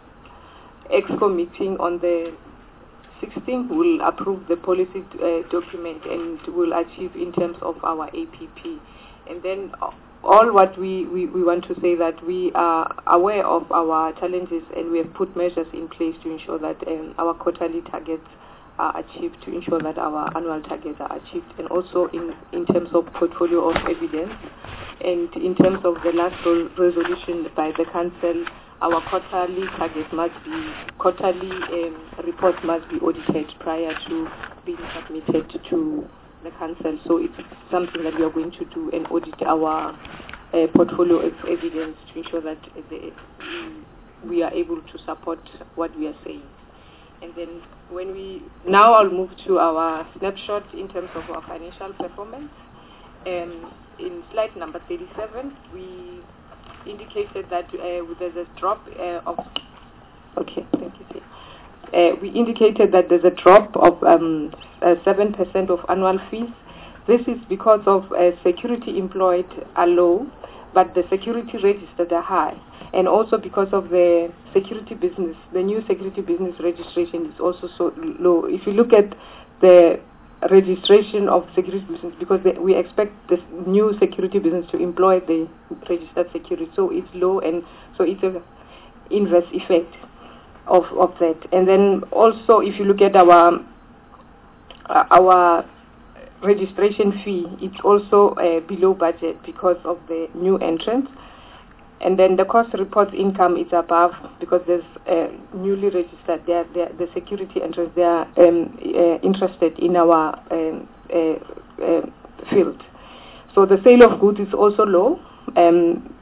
ExCo meeting on the sixteenth, we'll approve the policy uh, document and we'll achieve in terms of our A P P. And then uh, all what we, we, we want to say that we are aware of our challenges, and we have put measures in place to ensure that um, our quarterly targets are achieved, to ensure that our annual targets are achieved, and also in, in terms of portfolio of evidence, and in terms of the last resolution by the Council, our quarterly target must be, quarterly um, reports must be audited prior to being submitted to the Council. So it's something that we are going to do and audit our uh, portfolio of evidence to ensure that the, we are able to support what we are saying. And then when we, now I'll move to our snapshot in terms of our financial performance. Um, in slide number thirty-seven, we indicated that uh, there's a drop uh, of, okay, thank you, sir. Uh, we indicated that there's a drop of um, uh, seven percent of annual fees. This is because of uh, security employed are low, but the security registered are high. And also because of the security business, the new security business registration is also so low. If you look at the registration of security business, because they, we expect this new security business to employ the registered security, so it's low, and so it's an inverse effect of, of that. And then also if you look at our uh, our registration fee, it's also uh, below budget because of the new entrants. And then the cost reports income is above because there's uh, newly registered, they're, they're, the security entrants, they are um, uh, interested in our um, uh, uh, field. So the sale of goods is also low. Um,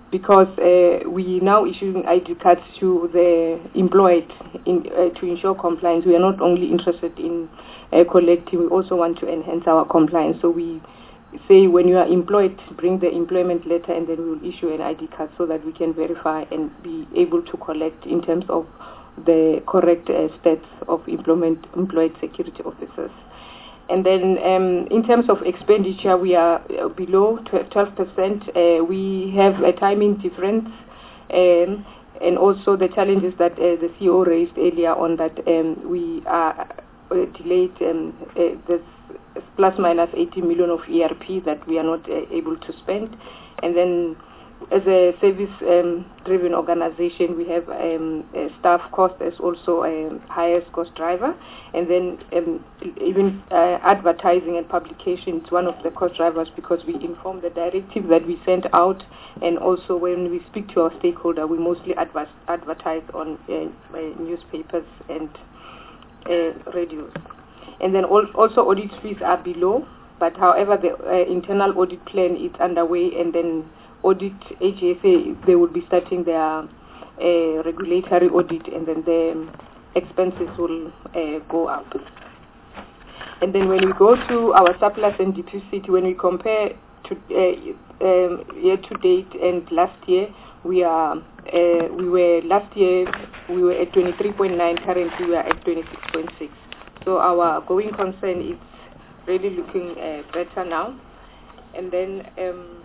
because uh, we now issuing I D cards to the employed in, uh, to ensure compliance. We are not only interested in uh, collecting, we also want to enhance our compliance. So we say when you are employed, bring the employment letter, and then we will issue an I D card so that we can verify and be able to collect in terms of the correct uh, stats of employment employed security officers. And then um, in terms of expenditure, we are uh, below twelve percent. Uh, we have a timing difference, um, and also the challenges that uh, the C E O raised earlier on, that um, we are uh, delayed um, uh, this plus minus eighty million of E R P that we are not uh, able to spend. And then as a service-driven um, organization, we have um, a staff cost as also a highest cost driver. And then um, even uh, advertising and publication is one of the cost drivers, because we inform the directive that we send out, and also when we speak to our stakeholder, we mostly adver- advertise on uh, uh, newspapers and uh, radios. And then al- also audit fees are below, but however the uh, internal audit plan is underway, and then audit A G S A, they will be starting their uh, regulatory audit, and then the expenses will uh, go up. And then when we go to our surplus and deficit, when we compare to uh, um, year to date and last year, we are uh, we were last year we were at twenty-three point nine. Currently we are at twenty-six point six. So our going concern is really looking uh, better now. And then um,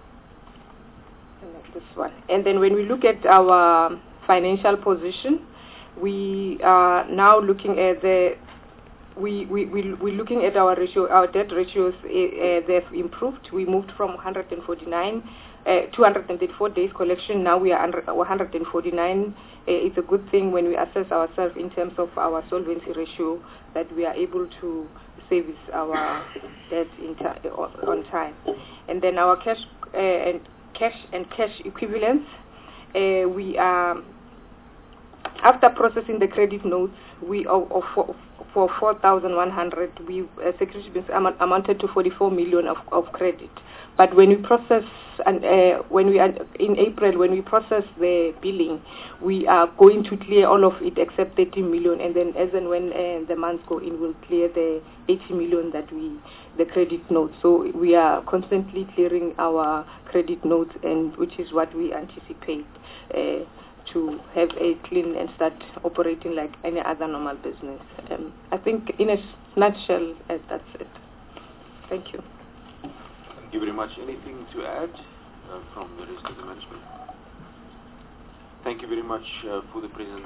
this one. And then when we look at our financial position, we are now looking at the we we we we're looking at our ratio, our debt ratios. Uh, they've improved. We moved from one hundred forty-nine, uh, two hundred thirty-four days collection. Now we are under one hundred forty-nine. Uh, it's a good thing when we assess ourselves in terms of our solvency ratio, that we are able to service our debt in t- on time. And then our cash uh, and cash and cash equivalents, uh, we are, after processing the credit notes, we are, are for, for four thousand one hundred, we uh, security bills am- amounted to forty-four million of, of credit. But when we process, and uh, when we are in April, when we process the billing, we are going to clear all of it except thirty million, and then as and when uh, the months go in, we'll clear the eighty million that we, the credit notes. So we are constantly clearing our credit notes, and which is what we anticipate uh, to have a clean and start operating like any other normal business. Um, I think in a nutshell, uh, that's it. Thank you. Thank you very much. Anything to add uh, from the rest of the management? Thank you very much uh, for the present.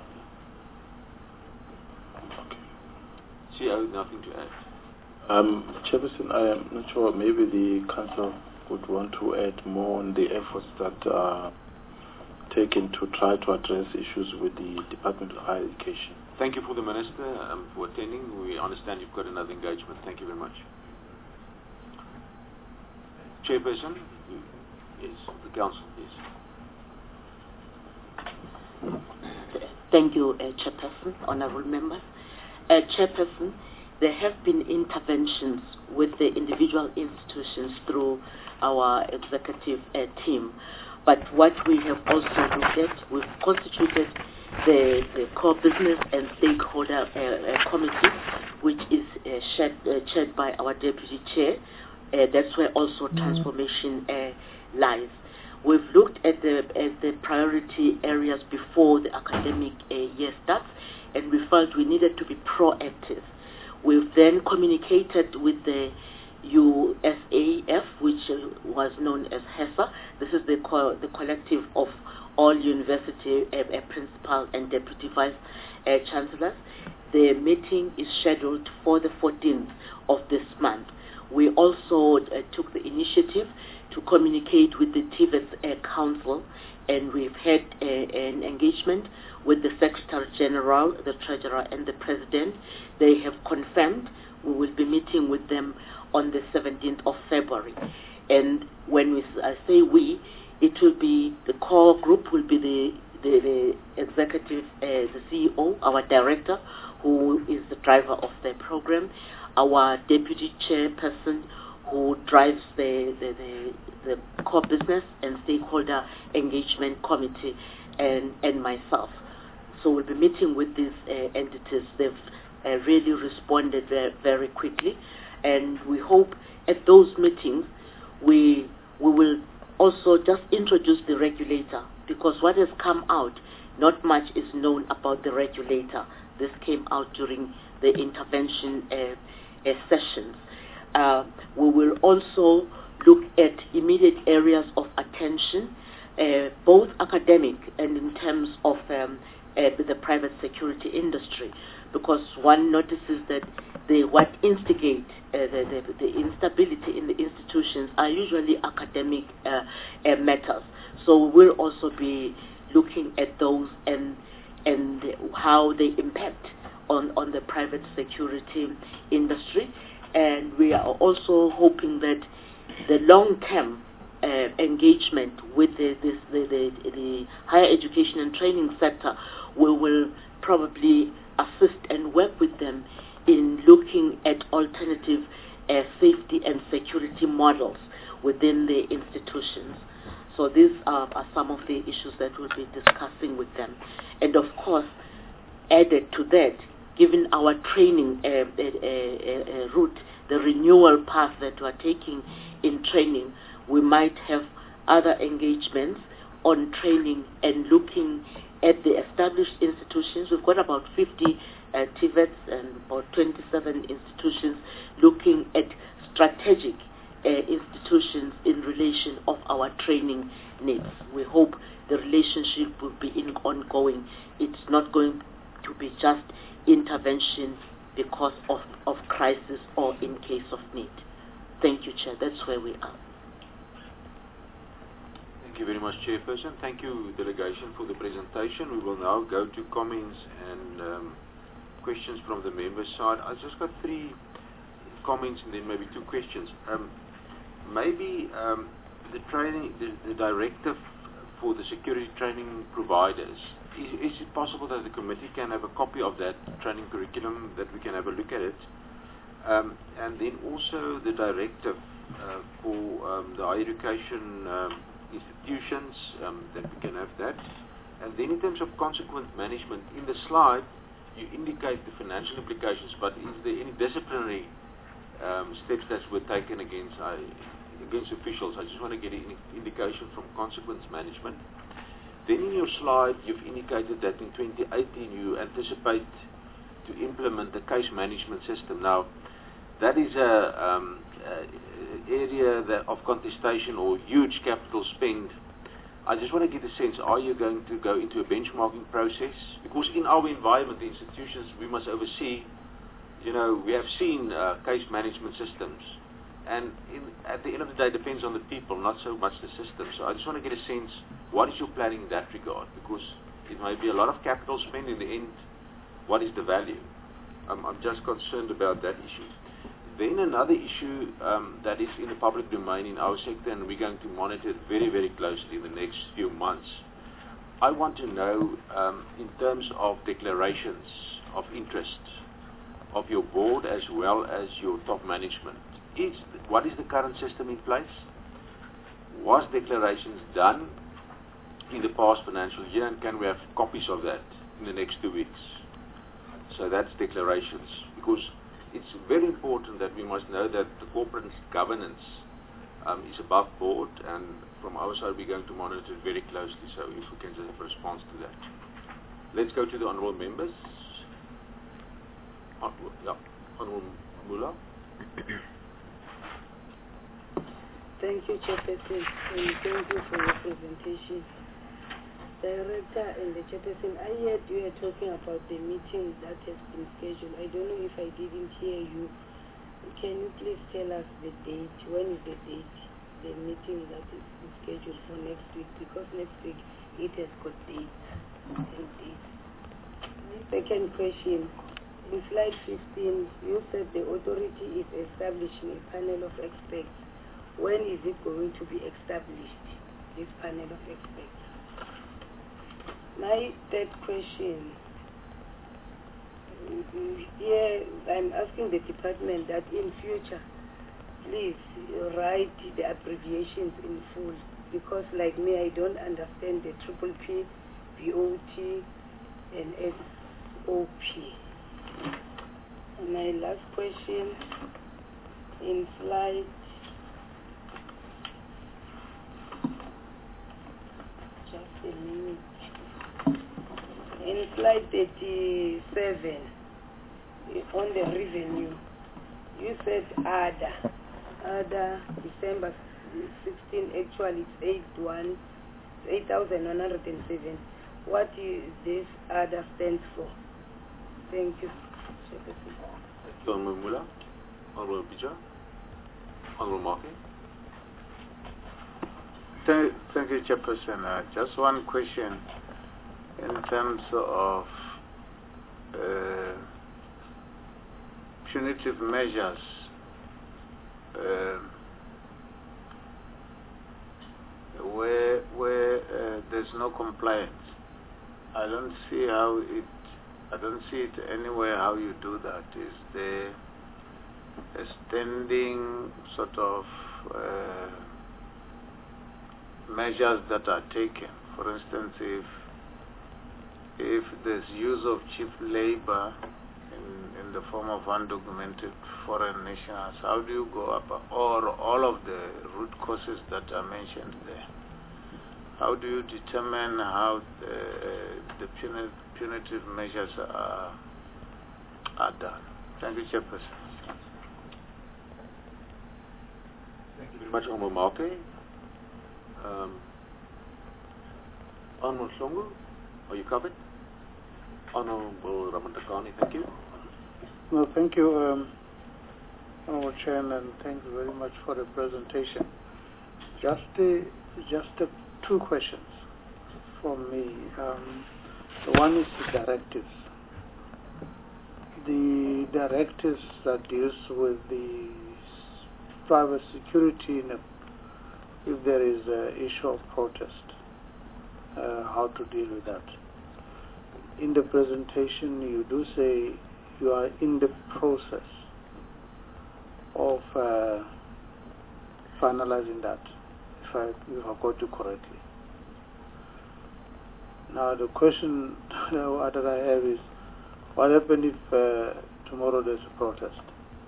C E O, nothing to add. Um, Chairperson, I am not sure, maybe the Council would want to add more on the efforts that are taken to try to address issues with the Department of Higher Education. Thank you for the Minister um, for attending. We understand you've got another engagement. Thank you very much. Chairperson, yes, the Council, yes. Thank you, uh, Chairperson, honorable members. Uh, Chairperson, there have been interventions with the individual institutions through our executive uh, team. But what we have also looked at, we've constituted the, the core business and stakeholder uh, uh, committee, which is uh, shared, uh, chaired by our deputy chair. Uh, that's where also transformation uh, lies. We've looked at the at the priority areas before the academic uh, year starts, and we felt we needed to be proactive. We've then communicated with the U S A F, which uh, was known as HESA. This is the co- the collective of all university uh, uh, principal and deputy vice uh, chancellors. The meeting is scheduled for the fourteenth of this month. We also uh, took the initiative to communicate with the T V E T uh, Council, and we've had uh, an engagement with the Secretary General, the Treasurer, and the President. They have confirmed we will be meeting with them on the seventeenth of February. And when we uh, say we, it will be, the core group will be the, the, the executive, uh, the C E O, our director, who is the driver of the program, our deputy chairperson, who drives the, the, the, the core business and stakeholder engagement committee, and, and myself. So we'll be meeting with these uh, entities. They've uh, really responded very, very quickly, and we hope at those meetings we we will also just introduce the regulator, because what has come out, not much is known about the regulator. This came out during the intervention uh, uh, sessions. Uh, we will also look at immediate areas of attention, uh, both academic and in terms of um, uh, the private security industry, because one notices that the, what instigate uh, the, the, the instability in the institutions are usually academic uh, uh, matters. So we'll also be looking at those and and how they impact on, on the private security industry. And we are also hoping that the long-term uh, engagement with the, this, the, the, the higher education and training sector, we will probably assist and work with them in looking at alternative uh, safety and security models within the institutions. So these are, are some of the issues that we'll be discussing with them. And of course, added to that, given our training uh, uh, uh, uh, route, the renewal path that we're taking in training, we might have other engagements on training and looking at the established institutions. We've got about fifty uh, T V E Ts and about twenty-seven institutions looking at strategic uh, institutions in relation of our training needs. We hope the relationship will be in ongoing. It's not going to be just intervention because of, of crisis or in case of need. Thank you, Chair. That's where we are. Thank you very much, Chairperson. Thank you, Delegation, for the presentation. We will now go to comments and um, questions from the members' side. I've just got three comments and then maybe two questions. Um, maybe um, the training, the, the directive for the security training providers, is, is it possible that the committee can have a copy of that training curriculum, that we can have a look at it? Um, and then also the directive uh, for um, the higher education um, institutions, um, that we can have that. And then in terms of consequent management, in the slide you indicate the financial implications, but is there any disciplinary um, steps that were taken against uh, against officials? I just want to get an indication from consequence management. Then in your slide you've indicated that in twenty eighteen you anticipate to implement the case management system. Now that is a um, uh, area that of contestation or huge capital spend. I just want to get a sense, are you going to go into a benchmarking process? Because in our environment, the institutions we must oversee, you know, we have seen uh, case management systems. And in, at the end of the day, it depends on the people, not so much the system. So I just want to get a sense, what is your planning in that regard? Because it may be a lot of capital spend. In the end, what is the value? Um, I'm just concerned about that issue. Then another issue um, that is in the public domain in our sector, and we're going to monitor it very, very closely in the next few months. I want to know, um, in terms of declarations of interest of your board as well as your top management, is, what is the current system in place? Was declarations done in the past financial year, and can we have copies of that in the next two weeks? So that's declarations, because it's very important that we must know that the corporate governance um, is above board, and from our side we're going to monitor it very closely, so if we can just have a response to that. Let's go to the honourable members. Uh, yeah, Honourable Mula. Thank you, Chairperson, and thank you for your presentation. Director and the Chairperson, I heard you were talking about the meeting that has been scheduled. I don't know if I didn't hear you. Can you please tell us the date? When is the date, the meeting that is scheduled for next week? Because next week it has got dates and dates. My second question, in slide fifteen, you said the authority is establishing a panel of experts. When is it going to be established, this panel of experts? My third question, here I'm asking the department that in future, please write the abbreviations in full, because like me, I don't understand the triple P, B O T, and S O P. And my last question, in slide just a minute. In slide thirty-seven, on the revenue, you said A D A. A D A, December sixteenth, actually it's eight thousand one hundred seven. What is this A D A stands for? Thank you. Honorable Mula, Honorable Bija, Honorable Markey. Thank, thank you, Chairperson. Uh, just one question in terms of uh, punitive measures. Uh, where where uh, there's no compliance. I don't see how it. I don't see it anywhere how you do that. Is there a standing sort of uh, measures that are taken? For instance, if if there's use of cheap labor in, in the form of undocumented foreign nationals, how do you go about, or all of the root causes that are mentioned there? How do you determine how the, the punitive, punitive measures are, are done? Thank you, Chairperson. Thank you very much, Honorable Markey. Um, Honorable Shongo, are you covered? Honorable Ramantakani, thank you. No, thank you, um, Honorable Chairman, and thanks very much for the presentation. Just a, just a, two questions from me. Um, the one is the directives. The directives that deals with the private security in a, if there is an issue of protest, uh, how to deal with that. In the presentation, you do say you are in the process of uh, finalizing that, if I, if I got you correctly. Now, the question that I have is, what happens if uh, tomorrow there's a protest?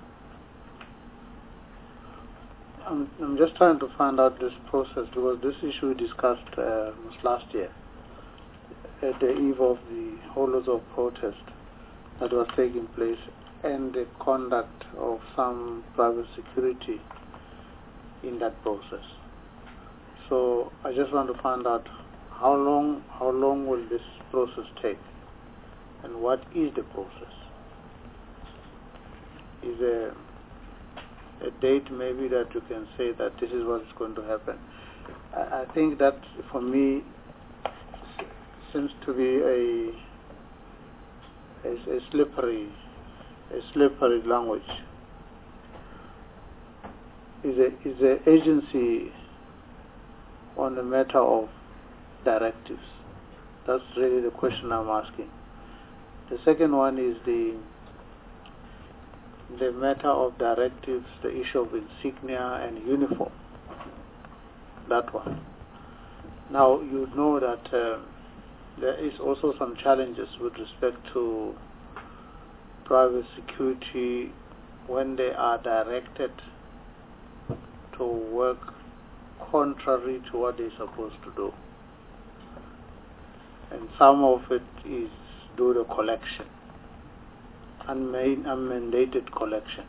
I'm, I'm just trying to find out this process, because this issue we discussed uh, was last year, at the eve of the horrors of protest that was taking place and the conduct of some private security in that process. So I just want to find out how long how long will this process take, and what is the process? Is there a date maybe that you can say that this is what is going to happen? I, I think that for me seems to be a, a, a slippery, a slippery language. Is a is a agency on the matter of directives? That's really the question I'm asking. The second one is the the matter of directives, the issue of insignia and uniform. That one. Now you know that. Uh, There is also some challenges with respect to private security when they are directed to work contrary to what they're supposed to do. And some of it is do the collection, unmandated collection,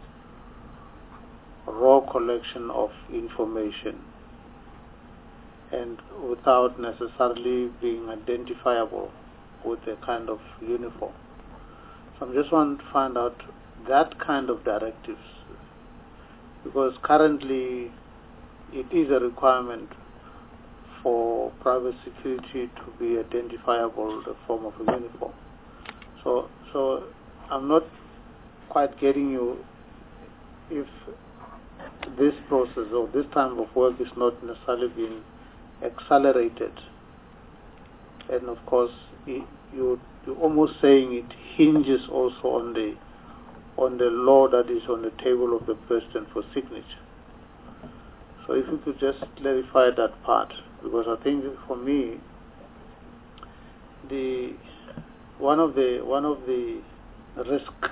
raw collection of information, and without necessarily being identifiable with a kind of uniform. So I just want to find out that kind of directives, because currently it is a requirement for private security to be identifiable in the form of a uniform. So, so I'm not quite getting you if this process or this time of work is not necessarily being accelerated, and of course it, you you're almost saying it hinges also on the on the law that is on the table of the President for signature. So if you could just clarify that part, because I think for me, the one of the one of the risks,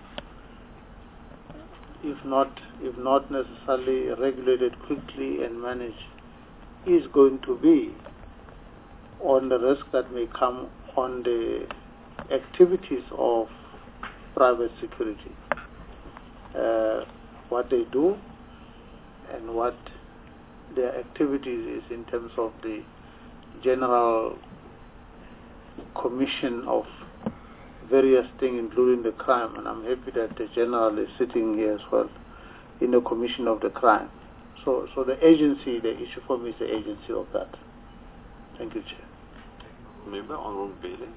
if not if not necessarily regulated quickly and managed, is going to be on the risk that may come on the activities of private security, uh, what they do and what their activities is in terms of the general commission of various things, including the crime. And I'm happy that the general is sitting here as well in the commission of the crime. So, so the agency, the issue for me is the agency of that. Thank you, Chair. Member, Honorable Bailey.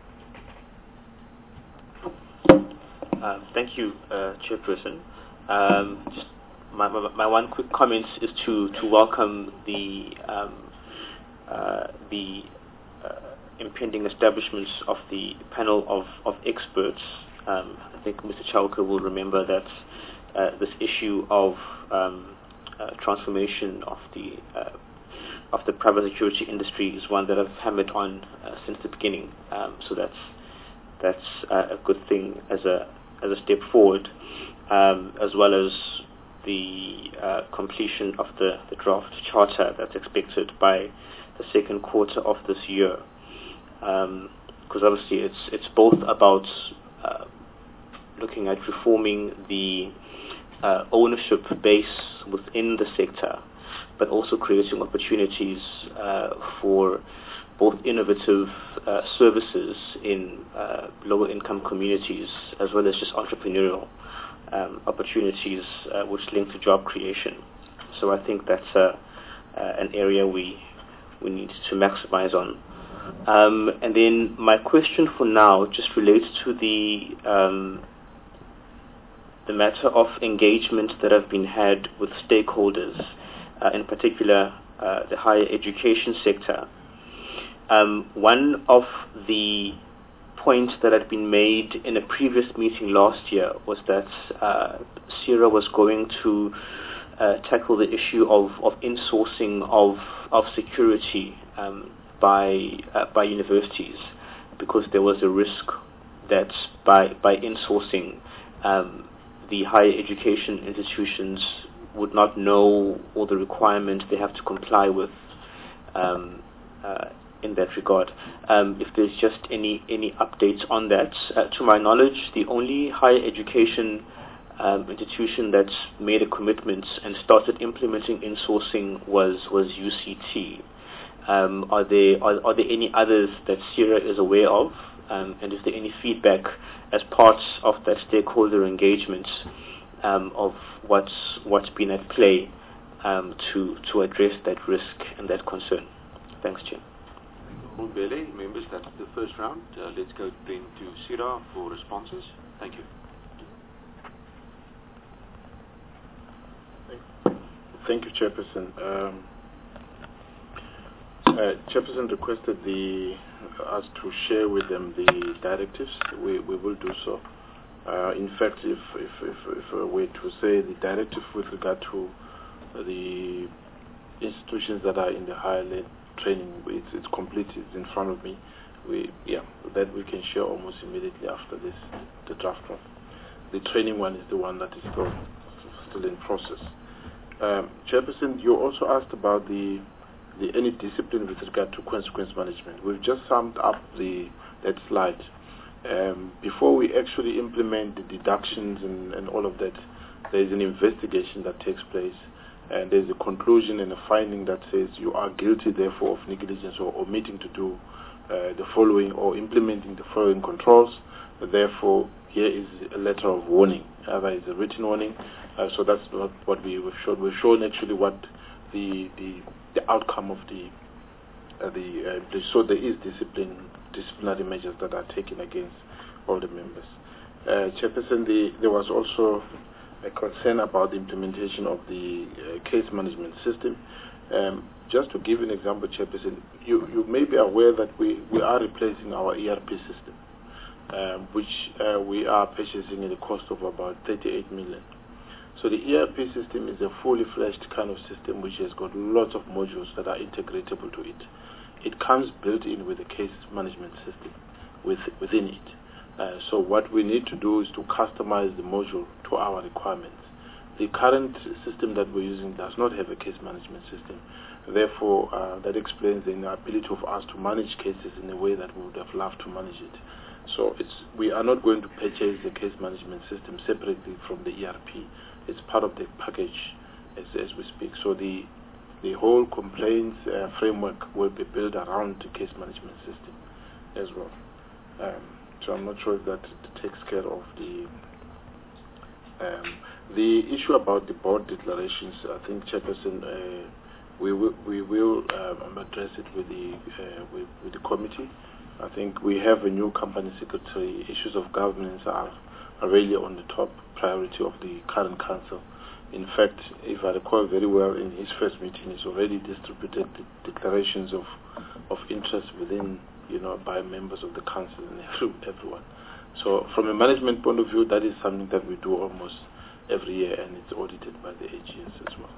Uh, thank you, uh, Chairperson. Um, just my, my, my one quick comment is to, to welcome the um, uh, the uh, impending establishment of the panel of, of experts. Um, I think Mister Chauke will remember that uh, this issue of um, uh, transformation of the uh, of the private security industry is one that I've hammered on uh, since the beginning. Um, so that's that's uh, a good thing as a as a step forward, um, as well as the uh, completion of the, the draft charter that's expected by the second quarter of this year. Because um, obviously it's it's both about uh, looking at reforming the uh, ownership base within the sector, but also creating opportunities uh, for both innovative uh, services in uh, lower income communities, as well as just entrepreneurial um, opportunities uh, which link to job creation. So I think that's uh, uh, an area we we need to maximize on. Um, and then my question for now just relates to the um, the matter of engagement that have been had with stakeholders, uh, in particular uh, the higher education sector. Um, one of the points that had been made in a previous meeting last year was that uh, SERA was going to uh, tackle the issue of, of insourcing of of security um, by uh, by universities, because there was a risk that by by insourcing um, the higher education institutions would not know all the requirements they have to comply with um, uh, in that regard. Um, if there's just any any updates on that. Uh, to my knowledge, the only higher education um, institution that made a commitment and started implementing insourcing was was U C T. Um, are there are, are there any others that SERA is aware of? Um, and is there any feedback as part of that stakeholder engagement um, of what's what's been at play um, to to address that risk and that concern? Thanks, Chair. Mbele, members, that's the first round. Uh, let's go then to SERA for responses. Thank you. Thank you, Chairperson. Um, uh, Chairperson requested the us to share with them the directives. We we will do so. Uh, in fact, if if if, if uh, we're to say the directive with regard to uh, the institutions that are in the higher level training, it's, it's complete, it's in front of me. We, yeah, that we can share almost immediately after this, the draft one. The training one is the one that is still, still in process. Um, Chairperson, you also asked about the, the any discipline with regard to consequence management. We've just summed up the that slide. Um, before we actually implement the deductions and, and all of that, there is an investigation that takes place. And there's a conclusion and a finding that says you are guilty, therefore, of negligence or omitting to do uh, the following or implementing the following controls. Therefore, here is a letter of warning. Either it's a written warning. Uh, so that's not what we, we've shown. We've shown actually what the the, the outcome of the uh, the uh, so there is discipline disciplinary measures that are taken against all the members. Uh, Chairperson, the, there was also a concern about the implementation of the uh, case management system. Um, just to give you an example, Chairperson, you, you may be aware that we, we are replacing our E R P system. um, which uh, we are purchasing at a cost of about thirty-eight million. So the E R P system is a fully fledged kind of system which has got lots of modules that are integratable to it. It comes built in with a case management system with, within it. Uh, so what we need to do is to customize the module to our requirements. The current system that we're using does not have a case management system. Therefore, uh, that explains the inability of us to manage cases in a way that we would have loved to manage it. So it's, we are not going to purchase the case management system separately from the E R P. It's part of the package as, as we speak. So the the whole complaints uh, framework will be built around the case management system as well. Um, so I'm not sure if that takes care of the um, the issue about the board declarations. I think, Chairperson, uh, we will we will um, address it with the uh, with, with the committee. I think we have a new company secretary. Issues of governance are, are really on the top priority of the current council. In fact, if I recall very well, in his first meeting, he's already distributed the declarations of of interest within, you know, by members of the council and everyone. So, from a management point of view, that is something that we do almost every year, and it's audited by the A G S as well.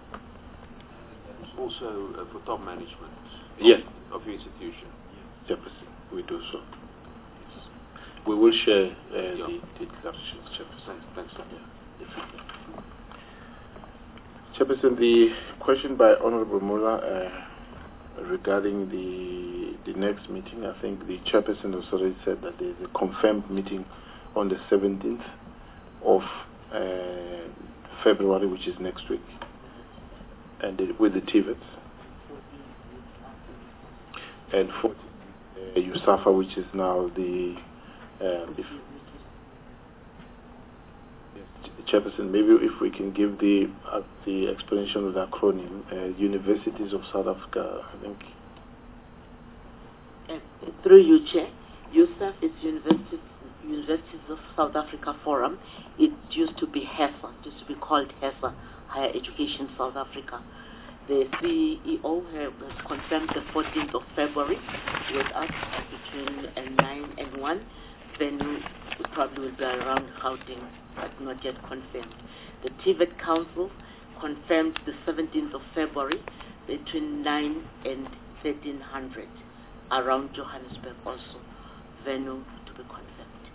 Also uh, for top management. Yes. Of, of your institution. Yes, we do so. Yes. We will share uh, yeah. the, the declarations, Chairperson. Thanks, thanks. Yeah. Chairperson, the question by Honorable Muller uh, regarding the the next meeting, I think the Chairperson has already said that there is a confirmed meeting on the seventeenth of uh, February, which is next week, and it, with the T V E Ts. And for uh, USAFA, which is now the uh, if, Chairperson, maybe if we can give the uh, the explanation of the acronym, uh, Universities of South Africa, I think. Uh, through you, Chair, U S A F is Universities, Universities of South Africa Forum. It used to be HESA, it used to be called HESA, Higher Education South Africa. The C E O has confirmed the fourteenth of February with us between uh, nine and one. Venue probably will be around Gauteng, but not yet confirmed. The T V E T Council confirmed the seventeenth of February between nine and thirteen hundred around Johannesburg also. Venue to be confirmed.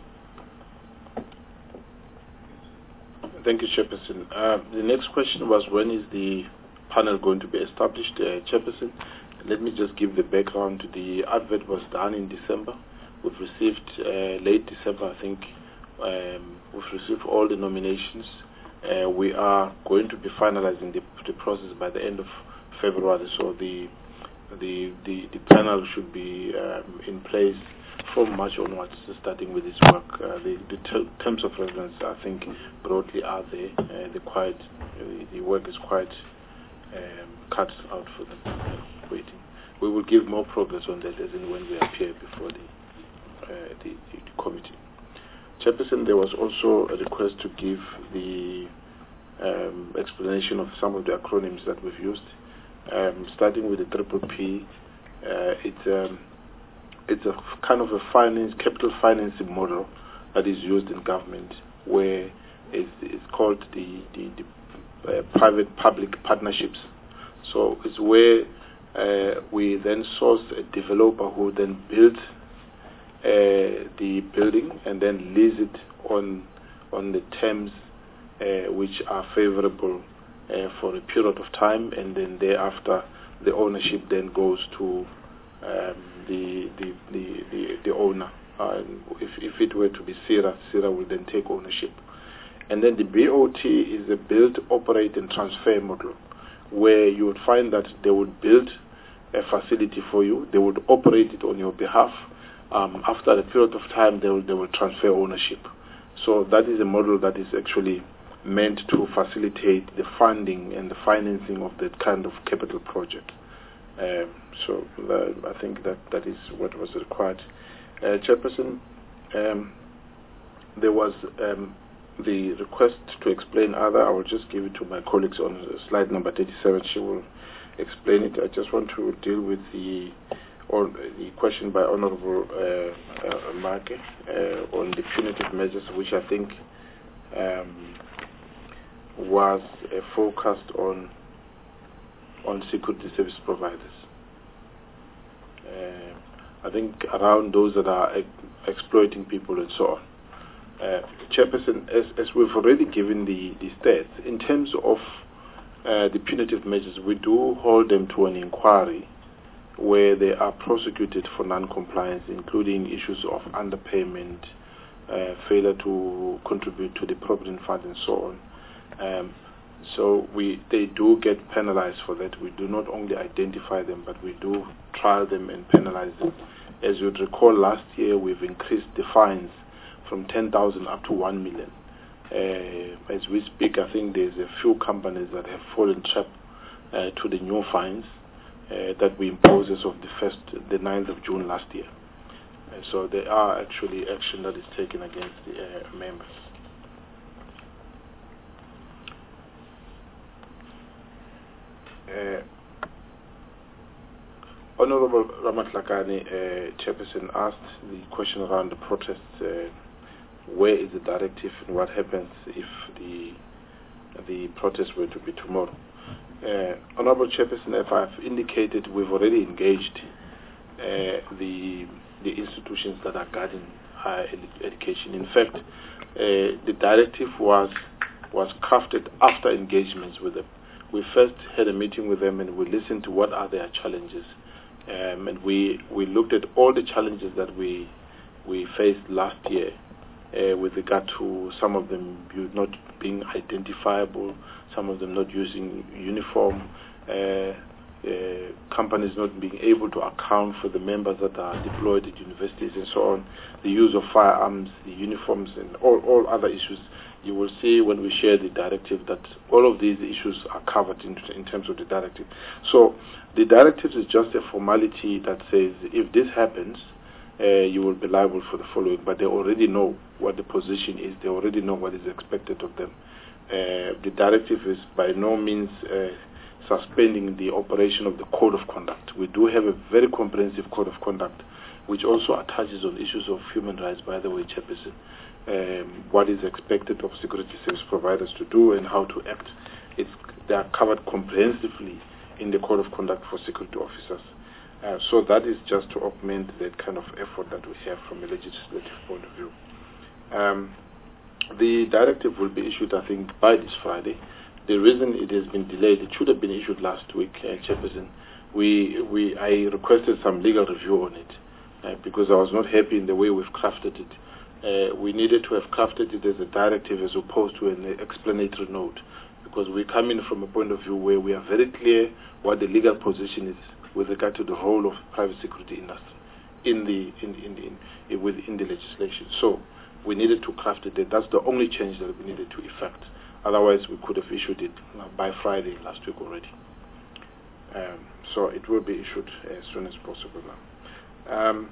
Thank you, Chairperson. Uh, the next question was, when is the panel going to be established? Uh, Chairperson, let me just give the background. The advert was done in December. We've received, uh, late December, I think, um, we've received all the nominations. Uh, we are going to be finalizing the, the process by the end of February, so the the the, the panel should be um, in place from March onwards, starting with this work. Uh, the the ter terms of reference, I think, broadly are there. Uh, the quite uh, the work is quite um, cut out for them. Uh, waiting. We will give more progress on that as in when we appear before the uh, the, the committee. Chairperson, there was also a request to give the um, explanation of some of the acronyms that we've used. Um, starting with the triple P, uh, it's um, it's a kind of a finance, capital financing model that is used in government, where it's, it's called the, the, the uh, private-public partnerships. So it's where uh, we then source a developer who then builds uh, the building and then lease it on on the terms uh, which are favorable uh, for a period of time, and then thereafter the ownership then goes to um, the, the, the, the, the owner. Uh, if, if it were to be SIRA, SIRA will then take ownership. And then the B O T is a build, operate and transfer model, where you would find that they would build a facility for you, they would operate it on your behalf. Um, after a period of time, they will, they will transfer ownership. So that is a model that is actually meant to facilitate the funding and the financing of that kind of capital project. Um, so uh, I think that that is what was required. Uh, Chairperson, um, there was um, the request to explain other. I will just give it to my colleagues on slide number thirty-seven. She will explain it. I just want to deal with the or the question by Honorable uh, uh, Marke uh, on the punitive measures, which I think um, was uh, focused on on security service providers. Uh, I think around those that are ex exploiting people and so on. Uh, Chairperson, as, as we've already given the, the stats, in terms of uh, the punitive measures, we do hold them to an inquiry where they are prosecuted for non-compliance, including issues of underpayment, uh, failure to contribute to the provident fund and so on. Um, so we, they do get penalized for that. We do not only identify them, but we do trial them and penalize them. As you'd recall, last year we've increased the fines from ten thousand up to one million. Uh, as we speak, I think there's a few companies that have fallen trap uh, to the new fines uh, that we imposed as of the first, the ninth of June last year. Uh, so there are actually action that is taken against the uh, members. Uh, Honorable Ramatlakane, uh, Chairperson, asked the question around the protests. Uh, where is the directive and what happens if the the protests were to be tomorrow? Uh, Honorable Chairperson, if I've indicated, we've already engaged uh, the the institutions that are guarding higher ed education. In fact, uh, the directive was was crafted after engagements with them. We first had a meeting with them and we listened to what are their challenges, um, and we we looked at all the challenges that we we faced last year. Uh, with regard to some of them not being identifiable, some of them not using uniform, uh, uh, companies not being able to account for the members that are deployed at universities and so on, the use of firearms, the uniforms, and all, all other issues. You will see when we share the directive that all of these issues are covered in, in terms of the directive. So the directive is just a formality that says if this happens, Uh, you will be liable for the following, but they already know what the position is, they already know what is expected of them. Uh, the directive is by no means uh, suspending the operation of the code of conduct. We do have a very comprehensive code of conduct which also attaches on issues of human rights, by the way, Chairperson, um, what is expected of security service providers to do and how to act. It's, they are covered comprehensively in the code of conduct for security officers. Uh, so that is just to augment that kind of effort that we have from a legislative point of view. Um, the directive will be issued, I think, by this Friday. The reason it has been delayed, it should have been issued last week, uh, Chairperson. We, we, I requested some legal review on it uh, because I was not happy in the way we've crafted it. Uh, we needed to have crafted it as a directive as opposed to an explanatory note, because we come in from a point of view where we are very clear what the legal position is with regard to the role of private security industry in the in in, in, in within the legislation. So we needed to craft it. That's the only change that we needed to effect. Otherwise, we could have issued it by Friday last week already. Um, so it will be issued as soon as possible now. Um,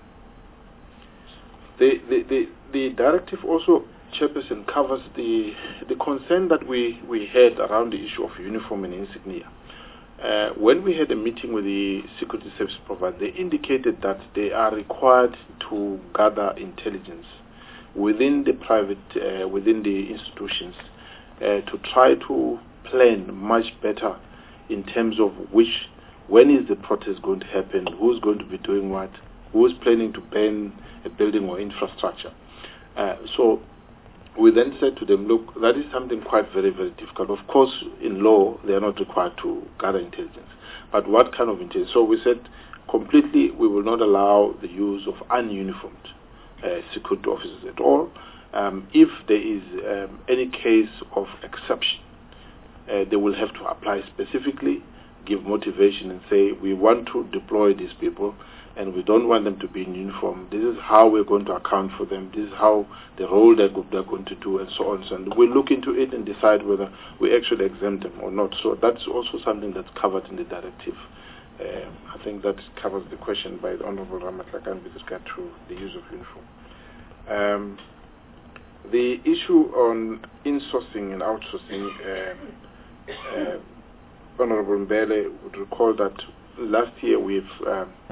the, the the the directive also, Chairperson, covers the the concern that we we had around the issue of uniform and insignia. Uh, when we had a meeting with the security service provider, they indicated that they are required to gather intelligence within the private, uh, within the institutions, uh, to try to plan much better in terms of which, when is the protest going to happen, who's going to be doing what, who's planning to ban a building or infrastructure. Uh, so we then said to them, look, that is something quite very, very difficult. Of course, in law, they are not required to gather intelligence. But what kind of intelligence? So we said, completely, we will not allow the use of ununiformed uh, security officers at all. Um, if there is um, any case of exception, uh, they will have to apply specifically, give motivation and say, we want to deploy these people, and we don't want them to be in uniform. This is how we're going to account for them. This is how the role they're, they're going to do, and so on. So on. We'll look into it and decide whether we actually exempt them or not. So that's also something that's covered in the directive. Uh, I think that covers the question by the Honorable Ramatlakane with regard to the use of uniform. Um, the issue on insourcing and outsourcing, uh, uh, Honorable Mbele would recall that last year we've uh,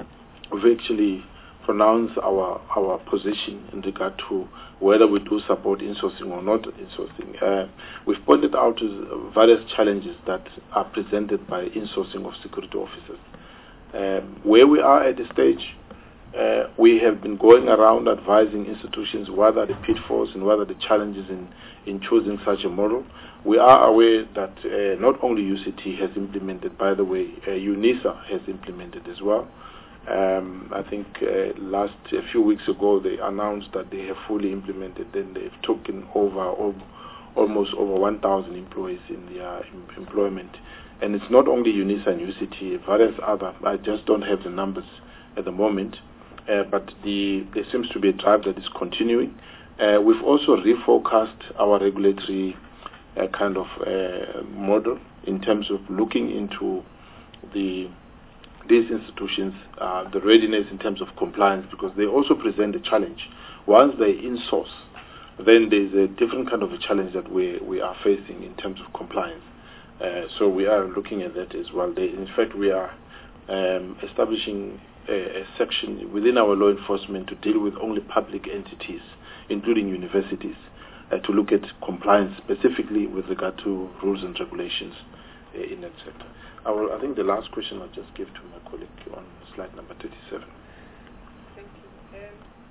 we've actually pronounced our, our position in regard to whether we do support insourcing or not insourcing. Uh, we've pointed out various challenges that are presented by insourcing of security officers. Um, where we are at this stage, uh, we have been going around advising institutions what are the pitfalls and what are the challenges in, in choosing such a model. We are aware that uh, not only U C T has implemented, by the way, uh, UNISA has implemented as well. Um, I think uh, last a few weeks ago they announced that they have fully implemented, and they've taken over al almost over one thousand employees in their em employment. And it's not only UNISA and U C T, various other. I just don't have the numbers at the moment, uh, but the, there seems to be a drive that is continuing. Uh, we've also refocused our regulatory uh, kind of uh, model in terms of looking into the these institutions, uh, the readiness in terms of compliance, because they also present a challenge. Once they in-source, then there's a different kind of a challenge that we, we are facing in terms of compliance. Uh, so we are looking at that as well. They, in fact, we are um, establishing a, a section within our law enforcement to deal with only public entities, including universities, uh, to look at compliance specifically with regard to rules and regulations uh, in that sector. I, will, I think the last question I'll just give to my colleague on slide number thirty-seven. Thank you.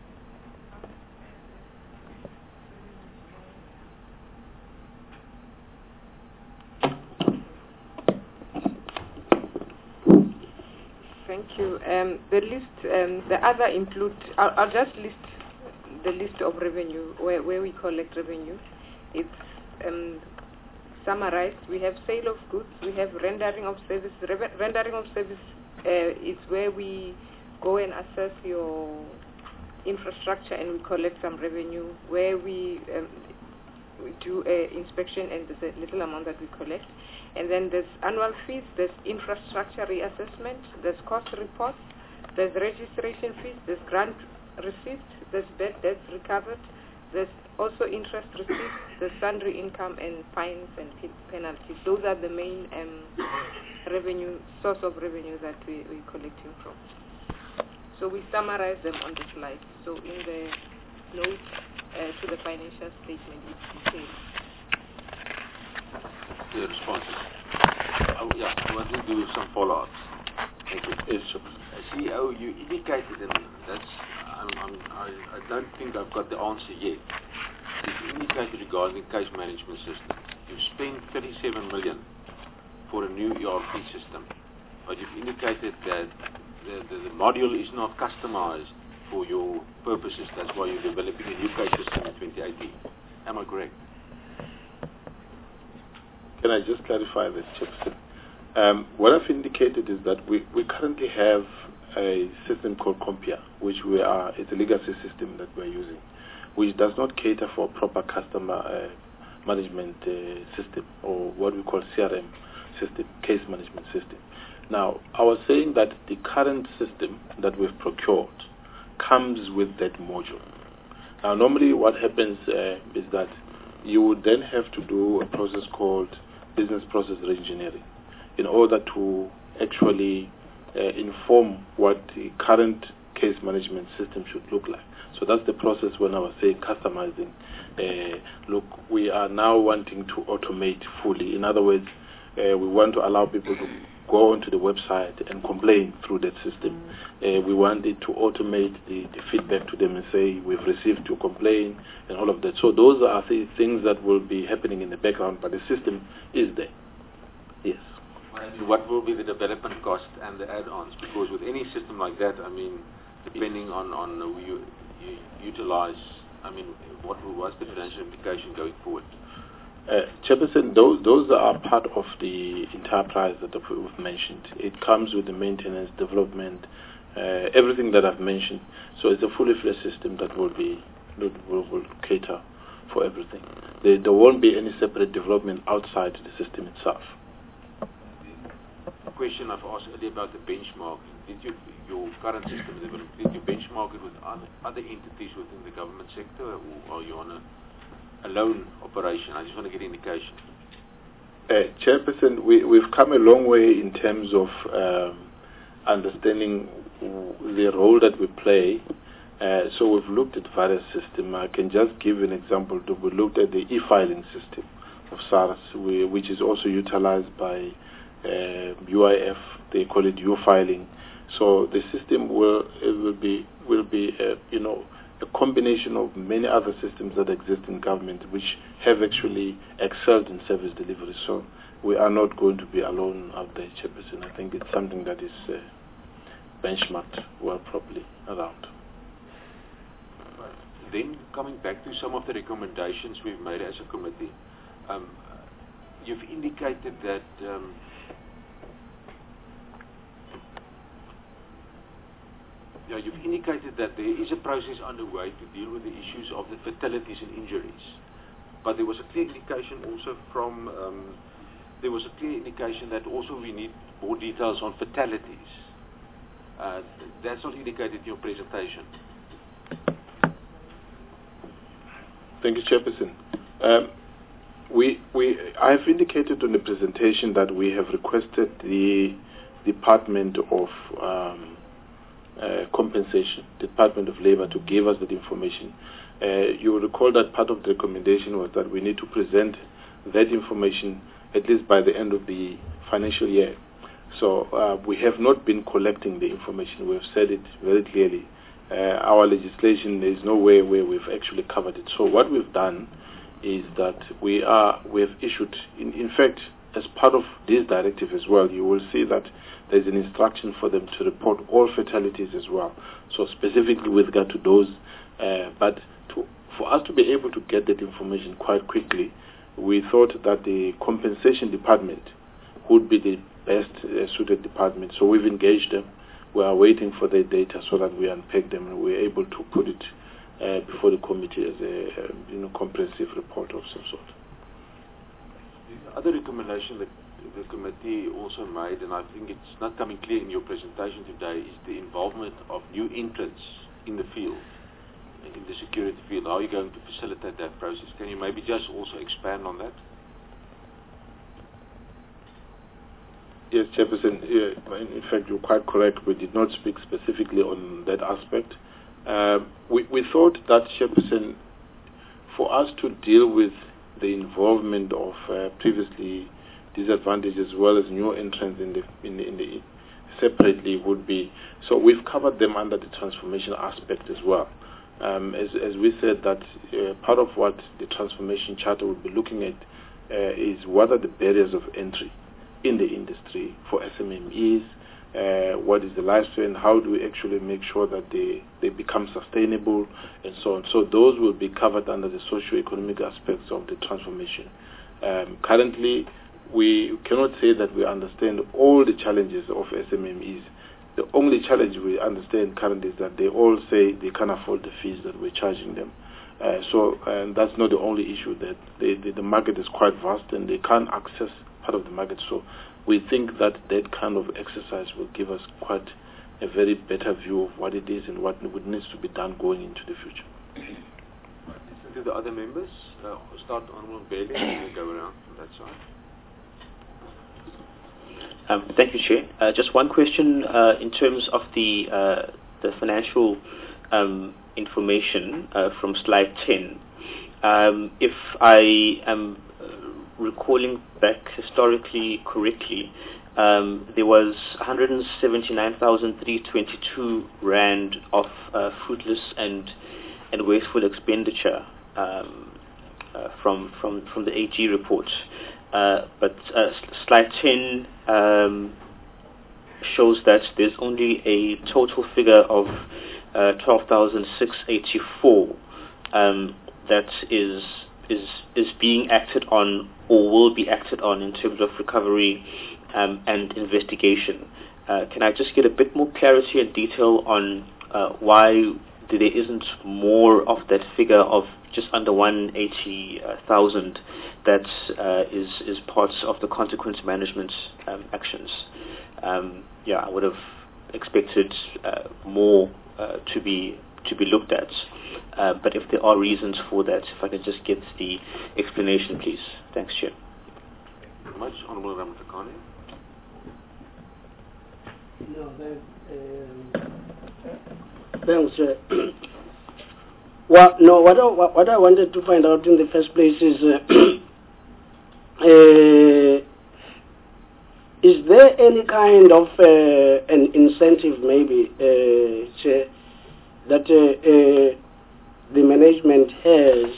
Um, Thank you. Um, the list, um, the other include, I'll, I'll just list the list of revenue, where, where we collect revenue. It's um, summarized. We have sale of goods, we have rendering of service. Re rendering of service uh, is where we go and assess your infrastructure and we collect some revenue, where we, um, we do an inspection and there's a little amount that we collect. And then there's annual fees, there's infrastructure reassessment, there's cost reports, there's registration fees, there's grant receipts, there's bad debts recovered, there's also interest receipts, there's sundry income and fines and penalties. Those are the main um, revenue, source of revenue that we, we're collecting from. So we summarize them on the slide. So in the notes uh, to the financial statement, it's detailed. The responses. Oh, yeah, I want to do some follow-ups. Thank you. Yes, sure. C E O, you indicated, and that's, I'm, I'm, I, I don't think I've got the answer yet. You've indicated regarding case management system. You've spent thirty-seven million for a new E R P system, but you've indicated that the, the, the module is not customized for your purposes. That's why you're developing a new case system in twenty eighteen. Am I correct? Can I just clarify this, Jefferson? Um, what I've indicated is that we, we currently have a system called Compia, which we are, it's a legacy system that we're using, which does not cater for proper customer uh, management uh, system, or what we call C R M system, case management system. Now, I was saying that the current system that we've procured comes with that module. Now, normally what happens uh, is that you would then have to do a process called business process reengineering in order to actually uh, inform what the current case management system should look like. So that's the process when I was saying customizing. Uh, look, we are now wanting to automate fully. In other words, uh, we want to allow people to go onto the website and complain through that system. Uh, we wanted to automate the, the feedback to them and say, we've received your complaint and all of that. So those are the things that will be happening in the background, but the system is there. Yes. What will be the development cost and the add-ons? Because with any system like that, I mean, depending on, on who you, you utilize, I mean, what was the financial implication going forward? Uh, Chairperson, those, those are part of the enterprise that we've mentioned. It comes with the maintenance, development, uh, everything that I've mentioned. So it's a fully fledged system that will be will, will, will cater for everything. There, there won't be any separate development outside the system itself. A question I've asked earlier about the benchmarking. Did you, your current system development, did you benchmark it with other, other entities within the government sector, or are you on a a loan operation? I just want to get indication. Uh, Chairperson, we, we've come a long way in terms of um, understanding the the role that we play, uh, so we've looked at various systems. I can just give an example. We looked at the e-filing system of SARS, we, which is also utilized by uh, U I F. They call it U-filing. So the system will it will be will be uh, you know a combination of many other systems that exist in government, which have actually excelled in service delivery. So we are not going to be alone out there, Chairperson. I think it's something that is uh, benchmarked well properly around. Then coming back to some of the recommendations we've made as a committee, um, you've indicated that um, yeah, you've indicated that there is a process underway to deal with the issues of the fatalities and injuries, but there was a clear indication also from um, there was a clear indication that also we need more details on fatalities. Uh, that's not indicated in your presentation. Thank you, Chairperson. Um, we, we, I have indicated on the presentation that we have requested the Department of um, uh, Compensation, Department of Labor, to give us that information. Uh, you will recall that part of the recommendation was that we need to present that information at least by the end of the financial year. So uh, we have not been collecting the information. We have said it very clearly. Uh, our legislation, there is no way where we've actually covered it. So what we've done is that we are we have issued, in, in fact, as part of this directive as well, you will see that there's an instruction for them to report all fatalities as well. So specifically with regard to those, uh, but to, for us to be able to get that information quite quickly, we thought that the compensation department would be the best uh, suited department. So we've engaged them. We are waiting for their data so that we unpack them and we're able to put it uh, before the committee as a uh, you know, comprehensive report of some sort. The other recommendation that the committee also made, and I think it's not coming clear in your presentation today, is the involvement of new entrants in the field, in the security field. How are you going to facilitate that process? Can you maybe just also expand on that? Yes, Chairperson. Yeah, in fact, you're quite correct. We did not speak specifically on that aspect. Uh, we, we thought that, Chairperson, for us to deal with the involvement of uh, previously disadvantaged as well as new entrants in the, in the, in the separately would be, so we've covered them under the transformation aspect as well. Um, as, as we said that uh, part of what the transformation charter will be looking at uh, is what are the barriers of entry in the industry for S M M Es, uh, what is the lifespan, how do we actually make sure that they, they become sustainable, and so on. So those will be covered under the socio-economic aspects of the transformation. Um, currently, we cannot say that we understand all the challenges of S M M Es. The only challenge we understand currently is that they all say they can't afford the fees that we're charging them. Uh, so, and that's not the only issue, that they, the, the market is quite vast and they can't access part of the market. So we think that that kind of exercise will give us quite a very better view of what it is and what needs to be done going into the future. Listen to the other members. Uh, start on Bailey and then go around from that side. Um, thank you, Chair. Uh, just one question uh, in terms of the uh, the financial um, information uh, from slide ten. Um, if I am recalling back historically correctly, um, there was one hundred seventy-nine thousand three hundred twenty-two rand of uh, fruitless and and wasteful expenditure um, uh, from from from the A G report. Uh, but uh, slide ten um, shows that there's only a total figure of uh, twelve thousand six hundred eighty-four um, that is is is being acted on or will be acted on in terms of recovery um, and investigation. Uh, can I just get a bit more clarity and detail on uh, why there isn't more of that figure of just under one hundred eighty thousand that uh, is is part of the consequence management um, actions? Um, yeah, I would have expected uh, more uh, to be to be looked at. Uh, but if there are reasons for that, if I could just get the explanation, please. Thanks, Chair. Thank you very much. Honourable Ramatakane. No, that, um, thanks. Uh, well, no, what I, what I wanted to find out in the first place is, uh, uh, is there any kind of uh, an incentive, maybe, uh, that uh, uh, the management has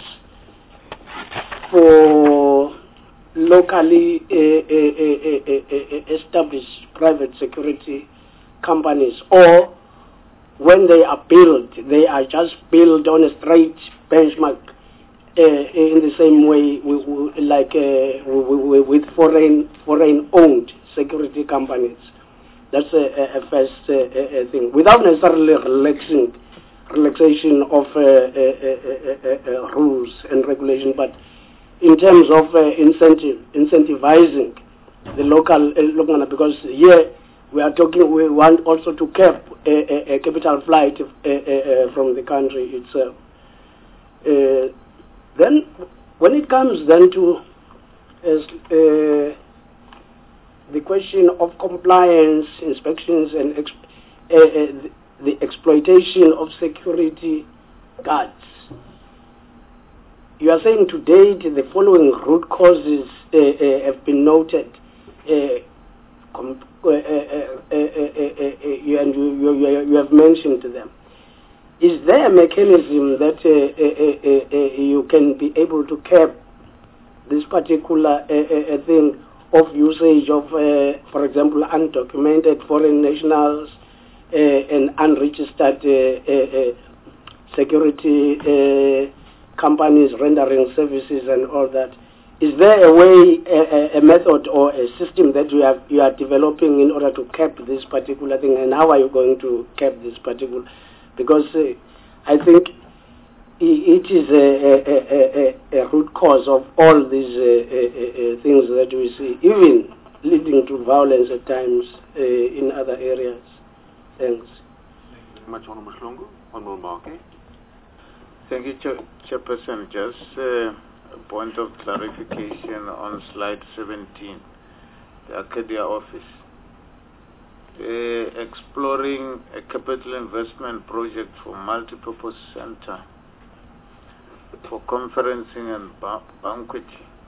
for locally uh, uh, uh, uh, uh, established private security companies, or when they are built, they are just built on a straight benchmark uh, in the same way we, we, like uh, we, we, with foreign foreign owned security companies. That's a, a first uh, a thing, without necessarily relaxing relaxation of uh, uh, uh, uh, uh, rules and regulation, but in terms of uh, incentive incentivizing the local uh, local, because here we are talking, we want also to cap a, a, a capital flight uh, uh, uh, from the country itself. Uh, then, when it comes then to uh, uh, the question of compliance, inspections, and ex uh, uh, the, the exploitation of security guards, you are saying to date the following root causes uh, uh, have been noted. Uh, com uh, uh, uh, uh, uh, uh, and you, you, you have mentioned them. Is there a mechanism that uh, uh, uh, uh, you can be able to cap this particular uh, uh, thing of usage of, uh, for example, undocumented foreign nationals uh, and unregistered uh, uh, uh, security uh, companies rendering services and all that? Is there a way, a, a method or a system that you, have, you are developing in order to cap this particular thing, and how are you going to cap this particular? Because uh, I think it is a, a, a, a root cause of all these uh, uh, things that we see, even leading to violence at times uh, in other areas. Thanks. Thank you very much, Honourable Mhlongo. Honourable Marke. Thank you, Chair Chairperson. Just uh, a point of clarification on slide seventeen, the Arcadia office. Uh, exploring a capital investment project for multipurpose center for conferencing and ba banqueting.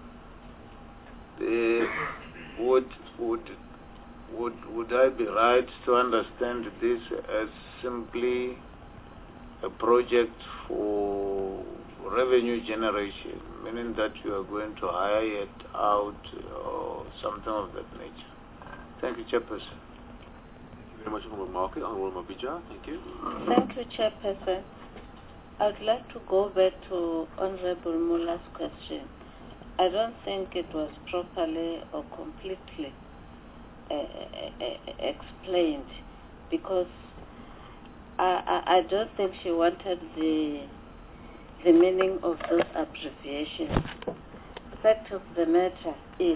Uh, would would would would I be right to understand this as simply a project for revenue generation, meaning that you are going to hire it out or something of that nature? Thank you, Chairperson. Thank you very much, Honourable Marke. Honourable Mabija, thank you. Thank you, Chairperson. I'd like to go back to Honourable Muller's question. I don't think it was properly or completely uh, uh, explained, because I, I, I don't think she wanted the the meaning of those abbreviations. Fact of the matter is,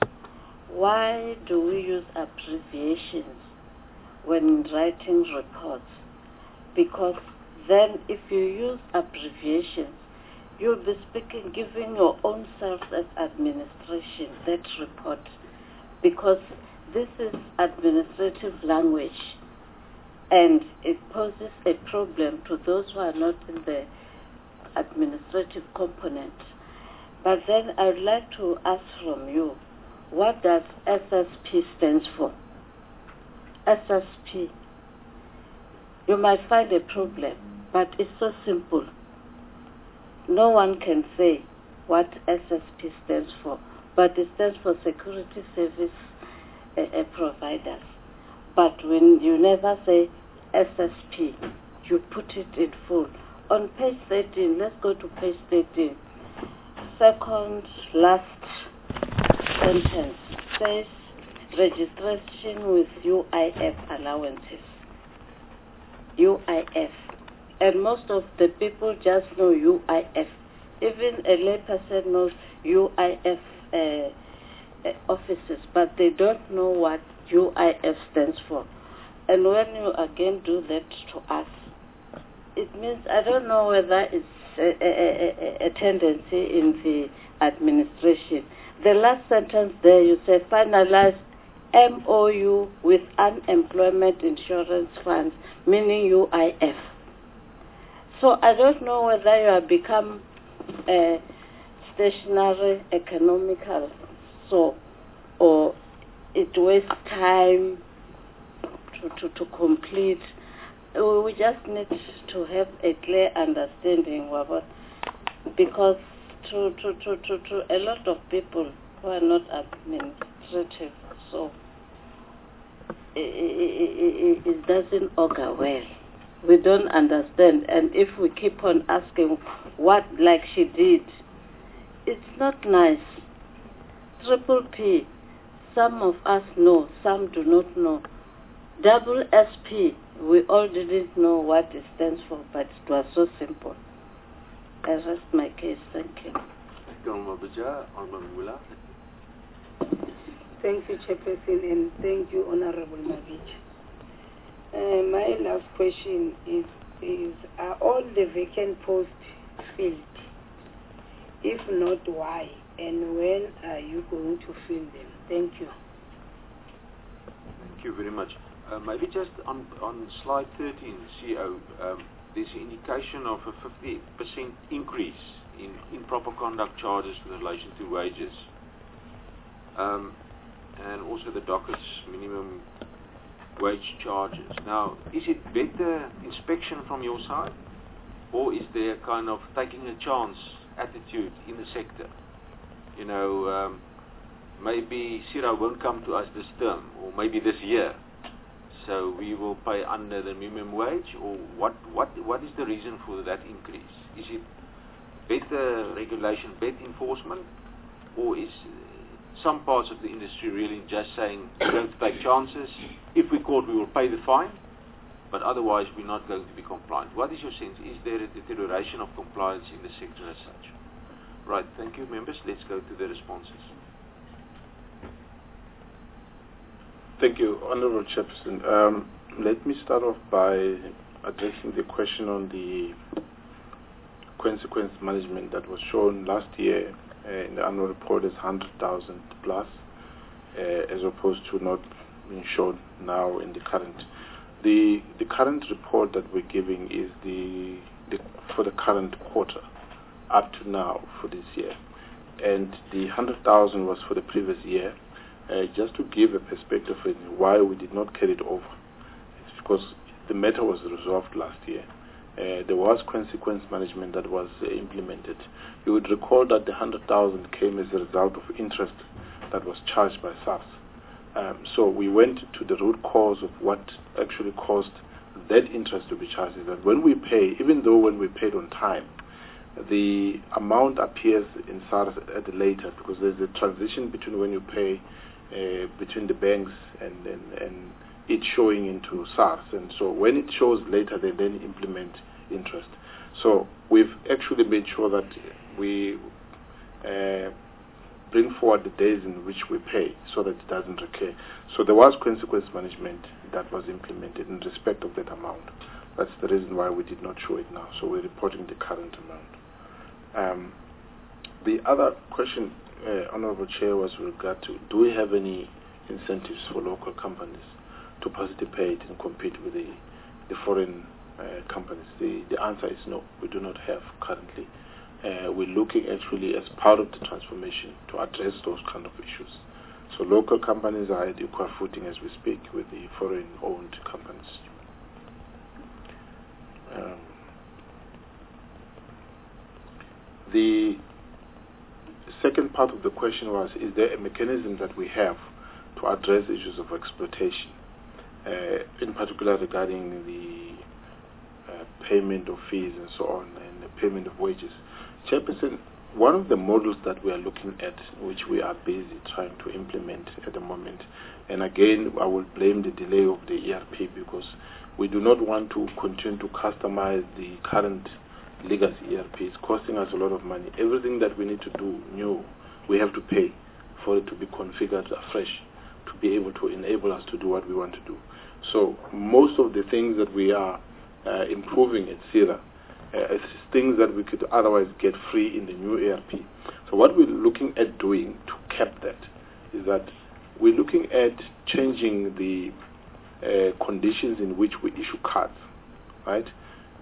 why do we use abbreviations when writing reports? Because then if you use abbreviations, you'll be speaking, giving your own self as administration that report, because this is administrative language and it poses a problem to those who are not in the administrative component. But then I would like to ask from you, what does S S P stands for? S S P. You might find a problem, but it's so simple. No one can say what S S P stands for, but it stands for Security Service uh, uh, Providers. But when you never say S S P, you put it in full. On page thirteen, let's go to page thirteen. Second last sentence says registration with U I F allowances. U I F. And most of the people just know U I F. Even a layperson knows U I F uh, uh, offices, but they don't know what U I F stands for. And when you again do that to us, it means, I don't know whether it's a, a, a, a tendency in the administration. The last sentence there, you say, finalize M O U with Unemployment Insurance Funds, meaning U I F. So I don't know whether you have become a stationary economical, so, or it wastes time to, to, to complete. We just need to have a clear understanding about, because to, to, to, to, to a lot of people who are not administrative, so it, it, it, it doesn't augur well. We don't understand, and if we keep on asking what, like she did, it's not nice. Triple P, some of us know, some do not know. Double S P, we all didn't know what it stands for, but it was so simple. I rest my case. Thank you. Thank you, Chairperson, and thank you, Honorable Mavich. Uh, my last question is, is, are all the vacant posts filled? If not, why? And when are you going to fill them? Thank you. Thank you very much. Uh, maybe just on, on slide thirteen, C O, um, there's an indication of a fifty percent increase in improper conduct charges with relation to wages. Um, and also the docket's minimum wage charges. Now, is it better inspection from your side, or is there kind of taking a chance attitude in the sector? You know, um, maybe CIRA won't come to us this term, or maybe this year, so we will pay under the minimum wage, or what, what, what is the reason for that increase? Is it better regulation, better enforcement, or is some parts of the industry really just saying we don't take chances, if we caught we will pay the fine, but otherwise we're not going to be compliant? What is your sense? Is there a deterioration of compliance in the sector as such? Right, thank you members. Let's go to the responses. Thank you, Honourable Chairperson. Um, let me start off by addressing the question on the consequence management that was shown last year uh, in the annual report as one hundred thousand plus, uh, as opposed to not being shown now in the current. The the current report that we're giving is the, the for the current quarter, up to now for this year, and the one hundred thousand was for the previous year. Uh, just to give a perspective of why we did not carry it over, it's because the matter was resolved last year. Uh, there was consequence management that was uh, implemented. You would recall that the one hundred thousand came as a result of interest that was charged by SARS. Um, so we went to the root cause of what actually caused that interest to be charged. Is that when we pay, even though when we paid on time, the amount appears in SARS at the later, because there's a transition between when you pay uh, between the banks and, and, and it showing into SARS, and so when it shows later they then implement interest. So we've actually made sure that we uh, bring forward the days in which we pay so that it doesn't recur. So there was consequence management that was implemented in respect of that amount. That's the reason why we did not show it now. So we're reporting the current amount. Um, the other question, uh, Honourable Chair, was with regard to, do we have any incentives for local companies to participate and compete with the, the foreign uh, companies? The, the answer is no, we do not have currently. Uh, we're looking actually as part of the transformation to address those kind of issues. So local companies are at equal footing as we speak with the foreign-owned companies. Um, the second part of the question was, is there a mechanism that we have to address issues of exploitation, uh, in particular regarding the uh, payment of fees and so on, and the payment of wages? Chairperson, one of the models that we are looking at, which we are busy trying to implement at the moment, and again I will blame the delay of the E R P, because we do not want to continue to customize the current legacy E R P. It's costing us a lot of money. Everything that we need to do new, we have to pay for it to be configured afresh, to be able to enable us to do what we want to do. So most of the things that we are uh, improving at CIRA uh, is things that we could otherwise get free in the new E R P. So what we're looking at doing to cap that is that we're looking at changing the Uh, conditions in which we issue cards, right?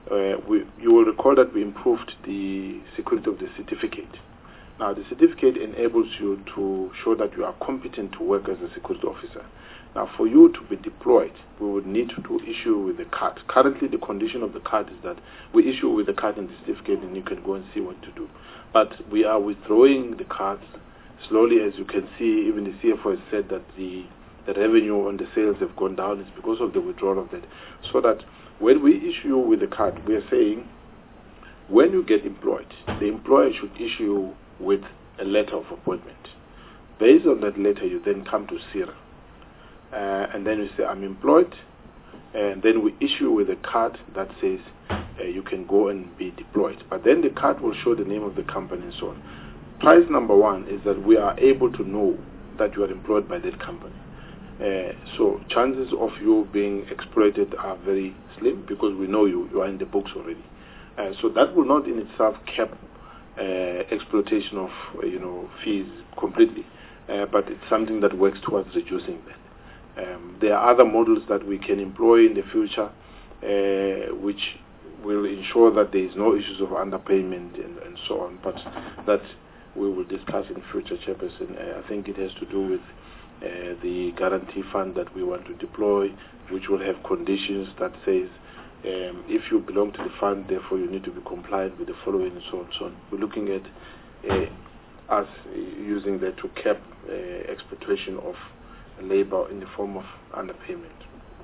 uh, we, you will recall that we improved the security of the certificate. Now, the certificate enables you to show that you are competent to work as a security officer. Now, for you to be deployed, we would need to, to issue with the card. Currently, the condition of the card is that we issue with the card and the certificate, and you can go and see what to do. But we are withdrawing the cards slowly. As you can see, even the C F O has said that the, the revenue on the sales have gone down. It's because of the withdrawal of that. So that when we issue with the card, we are saying when you get employed, the employer should issue with a letter of appointment. Based on that letter, you then come to SERA. Uh, and then you say, I'm employed. And then we issue with a card that says uh, you can go and be deployed. But then the card will show the name of the company and so on. Price number one is that we are able to know that you are employed by that company. Uh, so chances of you being exploited are very slim because we know you, you are in the books already. Uh, so that will not in itself cap uh, exploitation of uh, you know fees completely, uh, but it's something that works towards reducing that. Um, there are other models that we can employ in the future, uh, which will ensure that there is no issues of underpayment and, and so on. But that we will discuss in future, Chairperson. Uh, I think it has to do with uh, the guarantee fund that we want to deploy, which will have conditions that says um, if you belong to the fund, therefore you need to be compliant with the following and so on. So on. We're looking at uh, us using that to cap uh, exploitation of labor in the form of underpayment.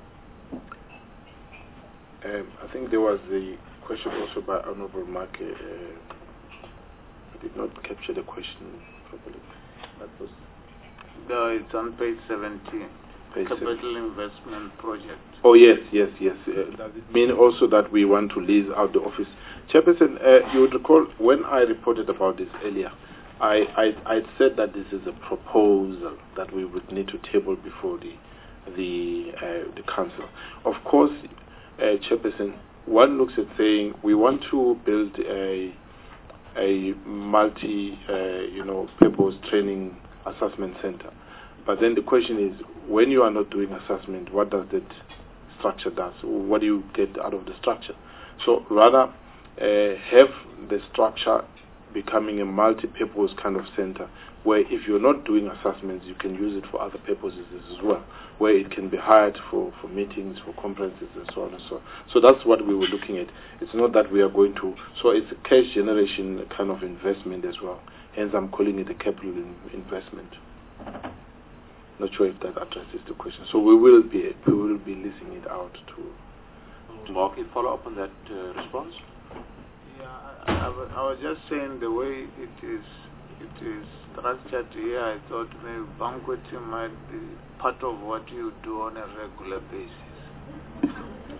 Um, I think there was the question also by Honorable Mark. Uh, I did not capture the question properly. That was no, it's on page seventeen. Page Capital seventeen. investment project. Oh yes, yes, yes. Uh, does it mean also that we want to lease out the office? Chairperson, uh, you would recall when I reported about this earlier, I, I, I said that this is a proposal that we would need to table before the the uh, the council. Of course, uh, Chairperson, one looks at saying we want to build a a multi uh, you know purpose training assessment center, but then the question is when you are not doing assessment, what does that structure does? What do you get out of the structure? So rather uh, have the structure becoming a multi-purpose kind of center where if you're not doing assessments, you can use it for other purposes as well, where it can be hired for, for meetings, for conferences, and so on and so on. So that's what we were looking at. It's not that we are going to, so it's a cash generation kind of investment as well. Hence, I'm calling it a capital in, investment. Not sure if that addresses the question. So we will be we will be leasing it out to. Mark, you follow up on that uh, response? Yeah, I, I, w- I was just saying the way it is it is structured here, I thought maybe banqueting might be part of what you do on a regular basis.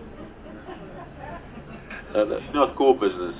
Uh, it's not core business.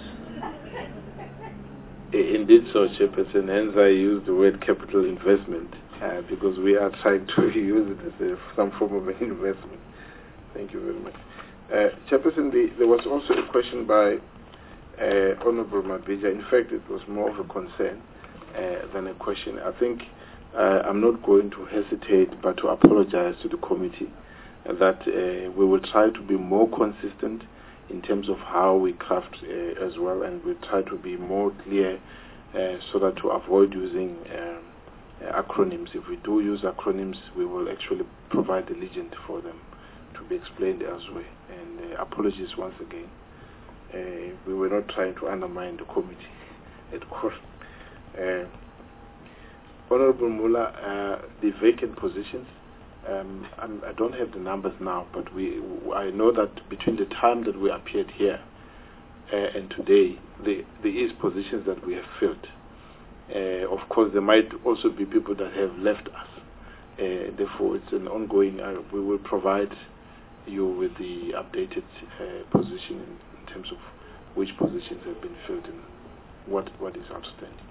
Indeed so, Chairperson. Hence I use the word capital investment uh, because we are trying to use it as a, some form of an investment. Thank you very much. Uh, Chairperson, the, there was also a question by uh, Honorable Mabija. In fact, it was more of a concern uh, than a question. I think uh, I'm not going to hesitate but to apologize to the committee uh, that uh, we will try to be more consistent in terms of how we craft uh, as well, and we try to be more clear uh, so that to avoid using um, uh, acronyms. If we do use acronyms, we will actually provide the legend for them to be explained elsewhere. And uh, apologies once again. Uh, we were not trying to undermine the committee at all. Uh, Honorable Mula, uh, the vacant positions, Um, I'm, I don't have the numbers now, but we, I know that between the time that we appeared here uh, and today, the, there is positions that we have filled. Uh, of course, there might also be people that have left us. Uh, therefore, it's an ongoing. Uh, we will provide you with the updated uh, position in, in terms of which positions have been filled and what what is outstanding.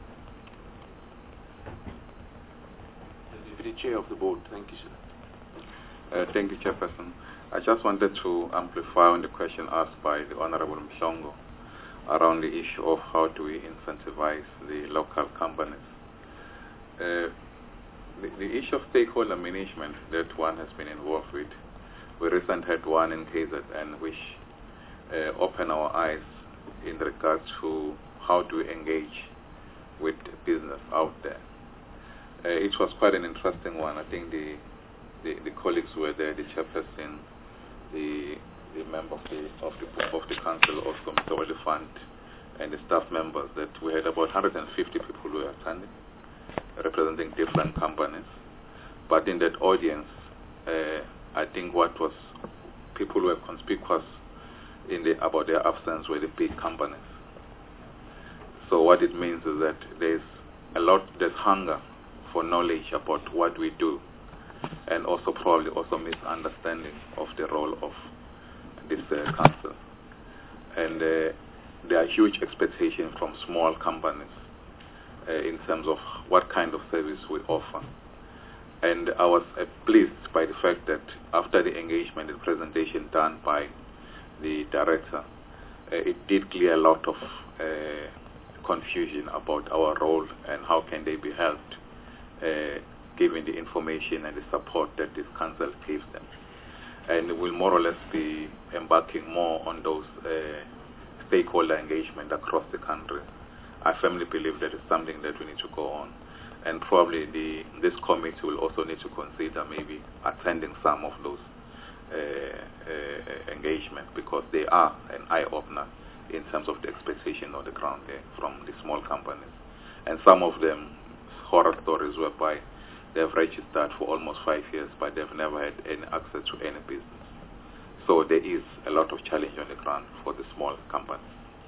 The Deputy Chair of the Board, thank you, sir. Uh, thank you, Chairperson. I just wanted to amplify on the question asked by the Honorable Mhlongo around the issue of how do we incentivize the local companies. Uh, the, the issue of stakeholder management that one has been involved with, we recently had one in K Z N which uh, open our eyes in regards to how to engage with business out there. Uh, it was quite an interesting one. I think the, the, the colleagues were there, the chairperson, the, the member of the, of the, of the council of Committee Fund, and the staff members, that we had about one hundred fifty people who were attending, representing different companies. But in that audience, uh, I think what was, people were conspicuous in the, about their absence were the big companies. So what it means is that there's a lot, there's hunger for knowledge about what we do, and also probably also misunderstanding of the role of this uh, council. And uh, there are huge expectations from small companies uh, in terms of what kind of service we offer. And I was uh, pleased by the fact that after the engagement and presentation done by the director, uh, it did clear a lot of uh, confusion about our role and how can they be helped, uh, given the information and the support that this council gives them. And we'll more or less be embarking more on those uh, stakeholder engagement across the country. I firmly believe that is something that we need to go on. And probably the, this committee will also need to consider maybe attending some of those uh, uh, engagement, because they are an eye-opener in terms of the expectation on the ground there from the small companies. And some of them, horror stories whereby they've registered for almost five years, but they've never had any access to any business. So there is a lot of challenge on the ground for the small companies.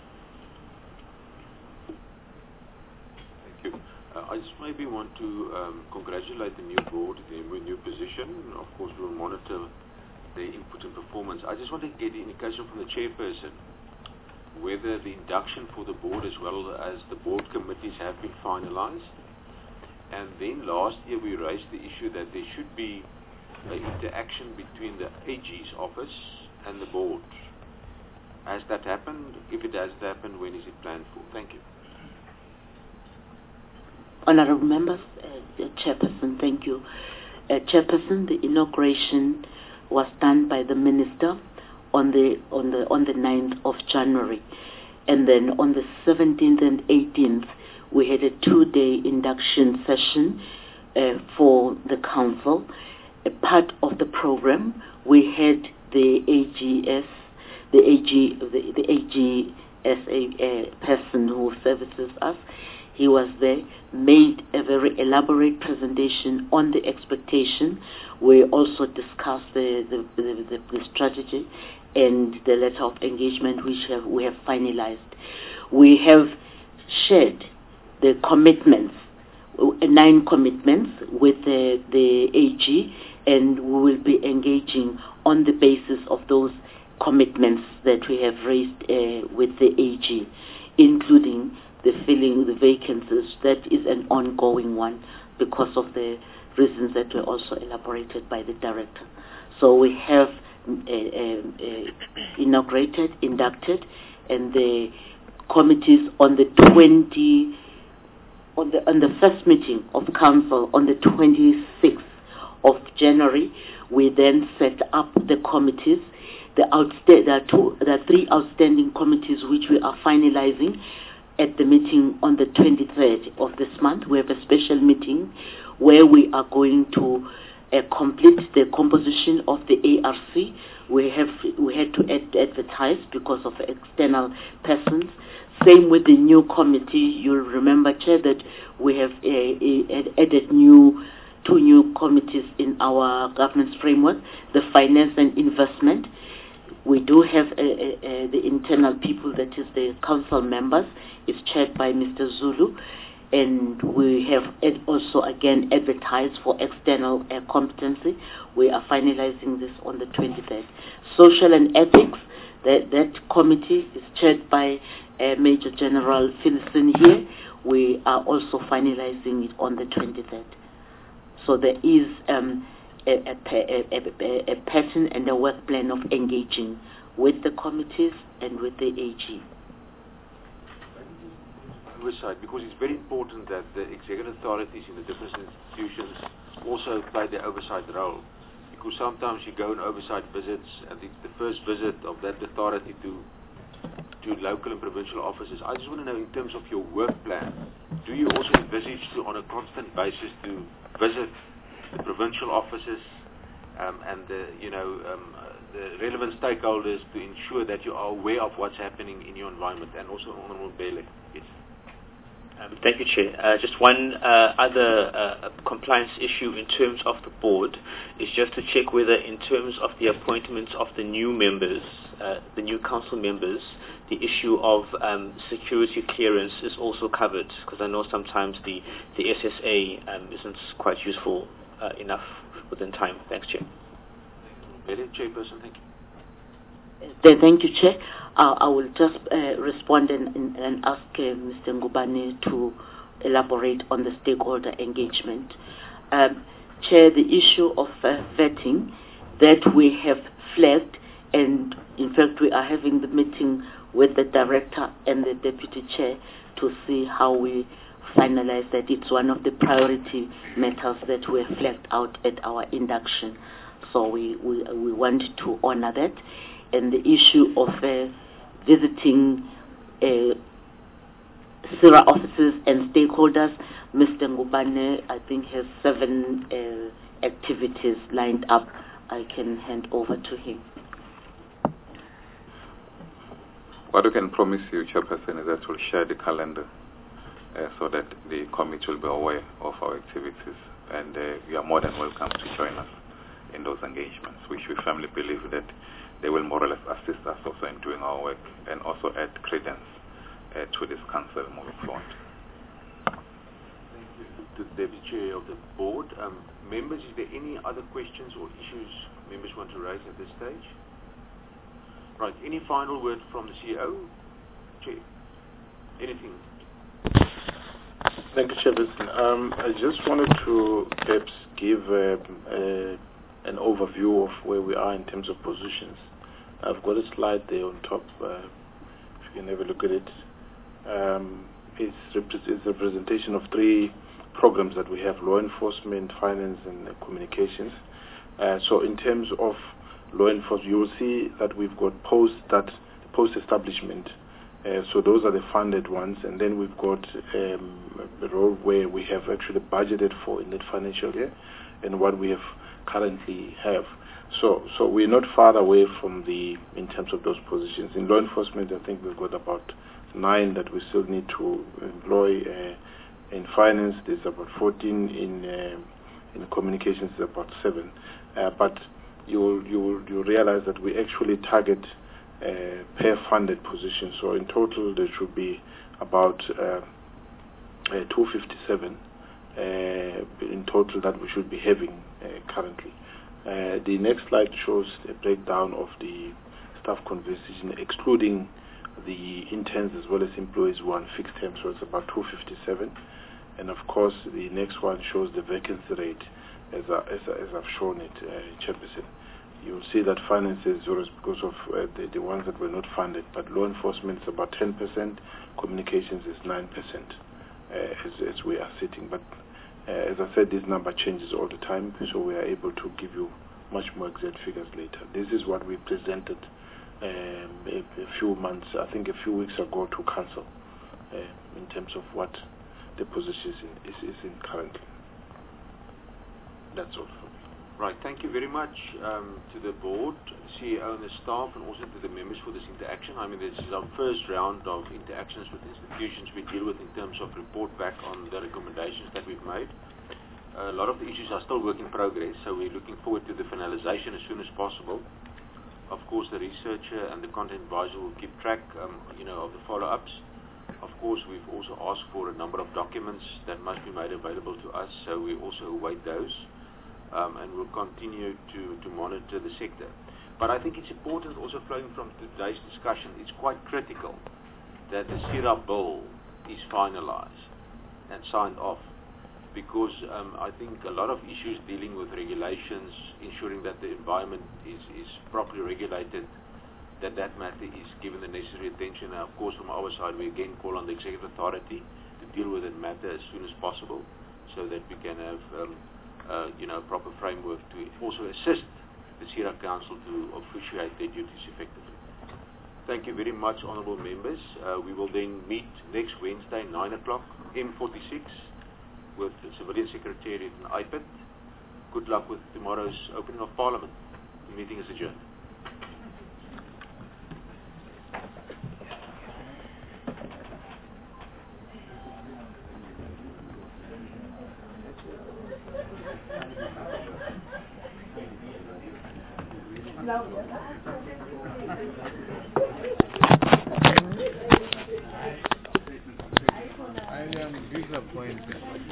Thank you. Uh, I just maybe want to um, congratulate the new board, the new position. Of course, we'll monitor their input and performance. I just want to get the indication from the chairperson whether the induction for the board as well as the board committees have been finalized. And then last year we raised the issue that there should be an interaction between the A G's office and the board. Has that happened? If it has happened, when is it planned for? Thank you. Honourable members, uh, Chairperson, thank you. Uh, Chairperson, the inauguration was done by the Minister on the on the on the ninth of January, and then on the seventeenth and eighteenth we had a two-day induction session uh, for the council. A part of the program, we had the A G S, the A G, the, the A G S a, a person who services us. He was there, made a very elaborate presentation on the expectation. We also discussed the, the, the, the, the strategy and the letter of engagement which have, we have finalized. We have shared the commitments, nine commitments with the, the A G, and we will be engaging on the basis of those commitments that we have raised uh, with the A G, including the filling the vacancies. That is an ongoing one because of the reasons that were also elaborated by the director. So we have uh, uh, uh, inaugurated, inducted, and the committees on the twenty on the on the first meeting of council on the twenty-sixth of January. We then set up the committees. The outsta- there are two, there are three outstanding committees which we are finalizing at the meeting on the twenty-third of this month. We have a special meeting where we are going to uh, complete the composition of the A R C. We have we had to ad- advertise because of external persons. Same with the new committee. You'll remember, Chair, that we have uh, uh, added new two new committees in our governance framework: the finance and investment. We do have uh, uh, the internal people, that is the council members. It's chaired by Mister Zulu. And we have ad- also again advertised for external uh, competency. We are finalizing this on the twenty-third. Social and ethics, that, that committee is chaired by uh, Major General Philson here. We are also finalizing it on the twenty-third. So there is um, a, a, a, a, a pattern and a work plan of engaging with the committees and with the A G. Oversight, because it's very important that the executive authorities in the different institutions also play their oversight role. because sometimes you go on oversight visits, and it's the first visit of that authority to to local and provincial offices. I just want to know, in terms of your work plan, do you also envisage to, on a constant basis, to visit the provincial offices um, and the, you know, um, the relevant stakeholders to ensure that you are aware of what's happening in your environment? And also, Honourable Bailey. Yes. Um, thank you, Chair. Uh, just one uh, other uh, compliance issue in terms of the board is just to check whether, in terms of the appointments of the new members, uh, the new council members, the issue of um, security clearance is also covered, because I know sometimes the, the S S A um, isn't quite useful uh, enough within time. Thanks, Chair. Bailey, Chairperson, thank you. Thank you, Chair. Uh, I will just uh, respond and, and, and ask uh, Mister Ngubane to elaborate on the stakeholder engagement. Um, Chair, the issue of uh, vetting that we have flagged, and in fact we are having the meeting with the Director and the Deputy Chair to see how we finalize that. It's one of the priority matters that we have flagged out at our induction. So we, we, we want to honor that. And the issue of uh, visiting uh, SIRA offices and stakeholders, Mister Ngubane, I think, has seven uh, activities lined up. I can hand over to him. What we can promise you, Chairperson, is that we'll share the calendar uh, so that the committee will be aware of our activities, and uh, you are more than welcome to join us in those engagements, which we firmly believe that they will more or less assist us also in doing our work and also add credence uh, to this council moving forward. Thank you to the Deputy Chair of the Board. Um, members, is there any other questions or issues members want to raise at this stage? Right, any final word from the C E O? Chair, anything? Thank you, Chairperson. Um, I just wanted to perhaps give uh, uh, an overview of where we are in terms of positions. I've got a slide there on top, uh, if you can have a look at it. Um, it's, it's a presentation of three programs that we have: law enforcement, finance, and uh, communications. Uh, so in terms of law enforcement, you will see that we've got post that post establishment. Uh, so those are the funded ones, and then we've got um, a role where we have actually budgeted for in that financial year, and what we have currently have. So so we're not far away from the, in terms of those positions. In law enforcement, I think we've got about nine that we still need to employ. Uh, in finance, there's about fourteen. In uh, in communications, there's about seven. Uh, but you'll you'll you realize that we actually target uh, per funded position. So in total, there should be about uh, uh, two hundred fifty-seven uh, in total that we should be having uh, currently. Uh, the next slide shows a breakdown of the staff conversation, excluding the interns as well as employees who are on fixed term, so it's about two hundred fifty-seven. And of course, the next one shows the vacancy rate, as, I, as, I, as I've shown it, uh, Chairperson. You'll see that finance is zero because of uh, the, the ones that were not funded, but law enforcement is about ten percent, communications is nine percent uh, as, as we are sitting. But Uh, as I said, this number changes all the time, so we are able to give you much more exact figures later. This is what we presented um, a, a few months, I think a few weeks ago, to Council uh, in terms of what the position is in, is, is in currently. That's all for me. Right, thank you very much um, to the board, C E O and the staff, and also to the members for this interaction. I mean, this is our first round of interactions with institutions we deal with in terms of report back on the recommendations that we've made. Uh, a lot of the issues are still work in progress, so we're looking forward to the finalization as soon as possible. Of course, the researcher and the content advisor will keep track, um, you know, of the follow-ups. Of course, we've also asked for a number of documents that must be made available to us, so we also await those. Um, and we'll continue to, to monitor the sector. But I think it's important, also flowing from today's discussion, it's quite critical that the SIRA bill is finalized and signed off, because um, I think a lot of issues dealing with regulations, ensuring that the environment is, is properly regulated, that that matter is given the necessary attention. And of course, from our side, we again call on the executive authority to deal with that matter as soon as possible, so that we can have um, uh, you know, proper framework to also assist the C I R A Council to officiate their duties effectively. Thank you very much, honourable members. Uh, we will then meet next Wednesday, nine o'clock, M forty-six, with the Civilian Secretariat and I P A D. Good luck with tomorrow's opening of Parliament. The meeting is adjourned. I am disappointed.